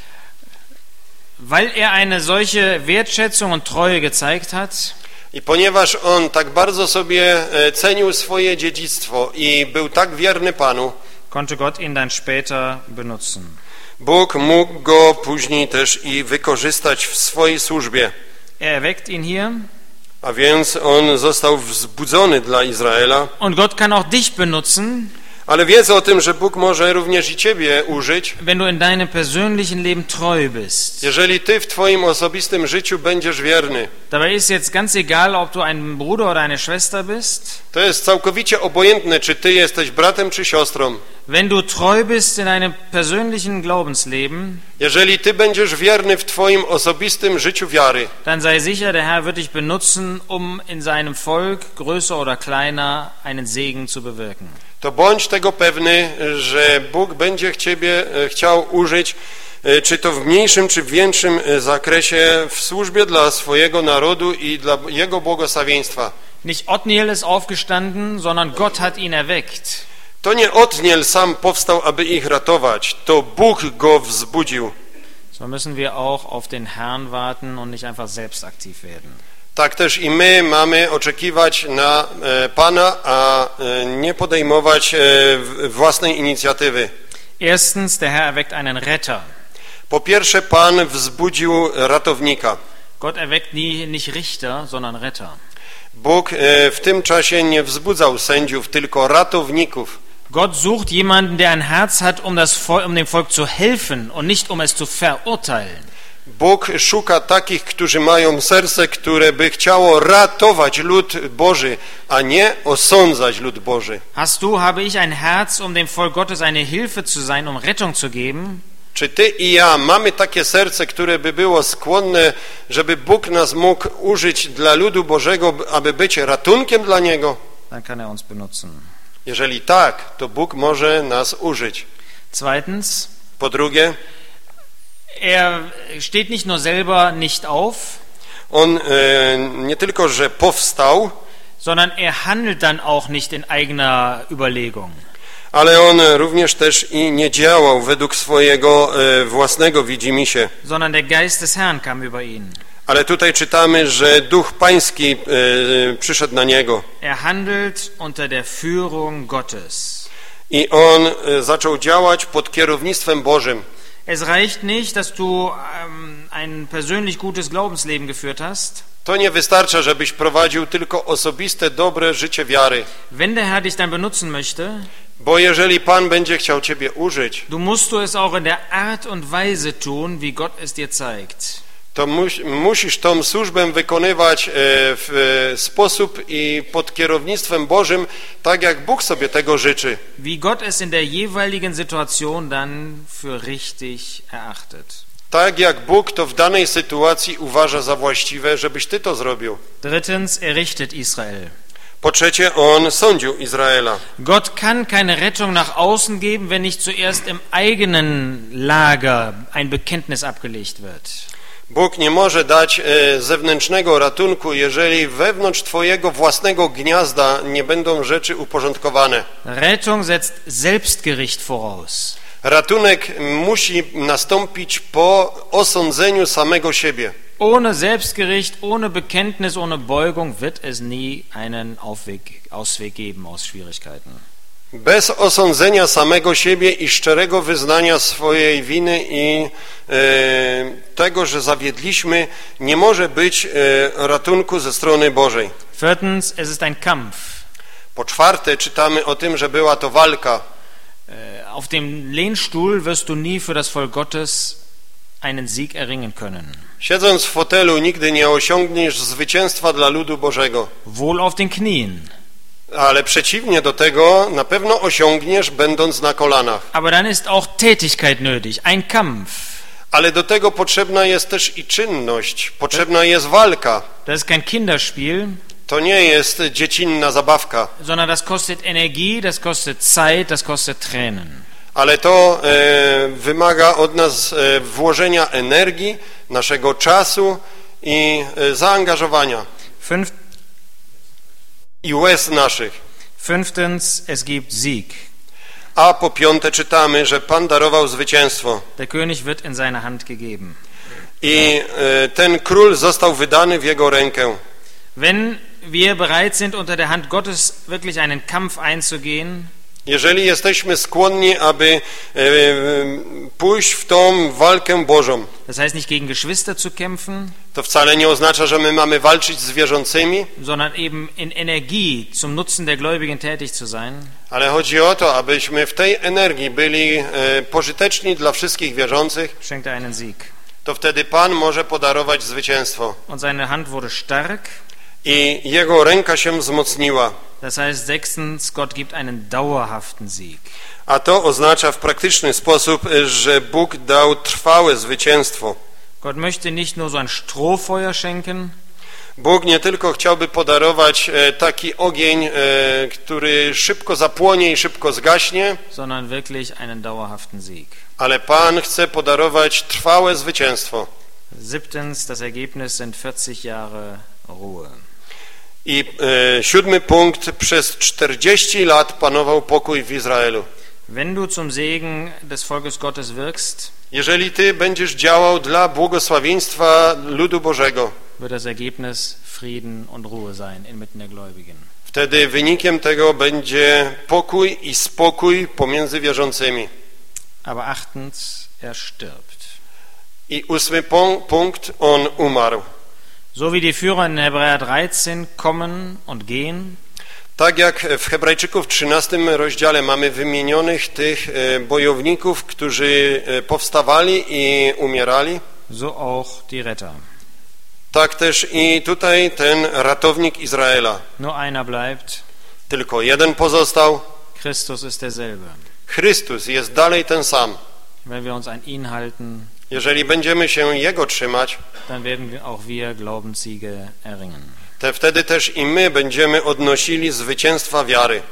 Weil er eine solche Wertschätzung und Treue gezeigt hat, I ponieważ on tak bardzo sobie e, cenił swoje dziedzictwo i był tak wierny Panu, konnte Gott ihn dann später benutzen. Bóg mógł go później też i wykorzystać w swojej służbie. Er erweckt ihn hier. A więc on został wzbudzony dla Izraela. Und Gott kann auch dich benutzen, Ale wiedz o tym, że Bóg może również i ciebie użyć, wenn du in deinem persönlichen Leben treu bist. jeżeli ty w twoim osobistym życiu będziesz wierny. Dabei ist jetzt ganz egal, ob du ein Bruder oder eine Schwester bist. To jest całkowicie obojętne, czy ty jesteś bratem czy siostrą. Wenn du treu bist in deinem persönlichen Glaubensleben, Jeżeli ty będziesz wierny w twoim osobistym życiu wiary, dann sei sicher, der Herr wird dich benutzen, um in seinem Volk, größer oder kleiner, einen Segen zu bewirken. to bądź tego pewny, że Bóg będzie ciebie chciał użyć, czy to w mniejszym, czy w większym zakresie w służbie dla swojego narodu i dla Jego błogosławieństwa. Nicht Othniel ist aufgestanden, sondern Gott hat ihn erweckt. To nie Otniel sam powstał, aby ich ratować, to Bóg go wzbudził. So müssen wir auch auf den Herrn warten und nicht einfach selbst aktiv werden. Tak też i my mamy oczekiwać na e, Pana, a e, nie podejmować e, własnej inicjatywy. Erstens, der Herr erweckt einen Retter. Po pierwsze, Pan wzbudził ratownika. Gott erweckt nie, nicht Richter, sondern Retter. Bóg e, w tym czasie nie wzbudzał sędziów, tylko ratowników. Gott sucht jemanden, der ein Herz hat, um, das Volk, um dem Volk zu helfen und nicht um es zu verurteilen. Bóg szuka takich, którzy mają serce, które by chciało ratować lud Boży, a nie osądzać lud Boży. Hast du, habe ich ein Herz, um dem Volk Gottes eine Hilfe zu sein, um Rettung zu geben? Czy ty i ja mamy takie serce, które by było skłonne, żeby Bóg nas mógł użyć dla ludu Bożego, aby być ratunkiem dla Niego? Dann kann er uns benutzen. Jeżeli tak, to Bóg może nas użyć. Zweitens, Po drugie, er steht nicht nur selber nicht auf, on e, nie tylko, że powstał, sondern er handelt dann auch nicht in eigener Überlegung. ale on również też i nie działał według swojego e, własnego widzimisię. Sondern der Geist des Herrn kam über ihn. Ale tutaj czytamy, że Duch Pański e, przyszedł na niego. Er handelt unter der Führung Gottes. I on e, zaczął działać pod kierownictwem Bożym. Es reicht nicht, dass du ähm, ein persönlich gutes Glaubensleben geführt hast. To nie wystarcza, żebyś prowadził tylko osobiste, dobre życie wiary. Wenn der Herr dich dann benutzen möchte, Bo jeżeli Pan będzie chciał ciebie użyć, du musst du es auch in der Art und Weise tun, wie Gott es dir zeigt. to mus, musisz tą służbę wykonywać e, w e, sposób i pod kierownictwem Bożym, tak jak Bóg sobie tego życzy. Wie Gott es in der jeweiligen Situation dann für richtig erachtet. Tak jak Bóg to w danej sytuacji uważa za właściwe, żebyś ty to zrobił. Drittens, er richtet Israel. Po trzecie, on sądził Izraela. Gott kann keine Rettung nach außen geben, wenn nicht zuerst im eigenen Lager ein Bekenntnis abgelegt wird. Bóg nie może dać e, zewnętrznego ratunku, jeżeli wewnątrz twojego własnego gniazda nie będą rzeczy uporządkowane. Rettung setzt Selbstgericht voraus. Ratunek musi nastąpić po osądzeniu samego siebie. Ohne Selbstgericht, ohne Bekenntnis, ohne Beugung wird es nie einen Aufweg, Ausweg geben aus Schwierigkeiten. Bez osądzenia samego siebie i szczerego wyznania swojej winy i e, tego, że zawiedliśmy, nie może być e, ratunku ze strony Bożej. Viertens, es ist ein Kampf. Po czwarte, czytamy o tym, że była to walka. Auf dem Lehnstuhl wirst du nie für das Volk Gottes einen Sieg erringen können. Siedząc w fotelu, nigdy nie osiągniesz zwycięstwa dla ludu Bożego. Wohl auf den Knien. Ale przeciwnie do tego, na pewno osiągniesz, będąc na kolanach. Aber dann ist auch Tätigkeit nötig, ein Kampf. Ale do tego potrzebna jest też i czynność, potrzebna jest walka. Das ist kein Kinderspiel. To nie jest dziecinna zabawka. Sondern das kostet Energie, das kostet Zeit, das kostet Tränen. Ale to e, wymaga od nas e, włożenia energii, naszego czasu i e, zaangażowania. Fünf, I łez naszych. fünftens, es gibt Sieg. A po piąte czytamy, że Pan darował zwycięstwo. Der König wird in seine Hand gegeben. I e, ten król został wydany w jego rękę. Wenn wir bereit sind, unter der Hand Gottes wirklich einen Kampf einzugehen, Jeżeli jesteśmy skłonni, aby e, pójść w tą walkę Bożą, das heißt nicht gegen Geschwister zu kämpfen, to wcale nie oznacza, że my mamy walczyć z wierzącymi, sondern eben in Energie zum Nutzen der Gläubigen tätig zu sein, ale chodzi o to, abyśmy w tej energii byli e, pożyteczni dla wszystkich wierzących, schenkt er einen Sieg. to wtedy Pan może podarować zwycięstwo. Und seine Hand wurde stark. I jego ręka się wzmocniła. Das heißt, sechstens, Gott gibt einen dauerhaften Sieg. A to oznacza w praktyczny sposób, że Bóg dał trwałe zwycięstwo. Gott möchte nicht nur so ein Strohfeuer schenken, Bóg nie tylko chciałby podarować taki ogień, który szybko zapłonie i szybko zgaśnie, sondern wirklich einen dauerhaften Sieg. ale Pan chce podarować trwałe zwycięstwo. Siebtens, das Ergebnis sind vierzig Jahre Ruhe. I e, siódmy punkt, przez czterdzieści lat panował pokój w Izraelu. Wenn du zum Segen des Volkes Gottes wirkst, Jeżeli ty będziesz działał dla błogosławieństwa ludu Bożego, wird das Ergebnis Frieden und Ruhe sein inmitten der Gläubigen. wtedy wynikiem tego będzie pokój i spokój pomiędzy wierzącymi. Aber achtens, er stirbt. I ósmy punkt, on umarł. So wie die Führer in Hebräer dreizehn kommen und gehen, Tak jak w Hebrajczyków trzynastym rozdziale mamy wymienionych tych bojowników, którzy powstawali i umierali, so auch die Retter. tak też i tutaj ten ratownik Izraela. Nur einer bleibt, Tylko jeden pozostał. Christus ist derselbe. Chrystus jest dalej ten sam. Wenn wir uns an ihn halten, Jeżeli będziemy się Jego trzymać, dann werden auch wir Glaubenssiege erringen. to wtedy też i my będziemy odnosili zwycięstwa wiary.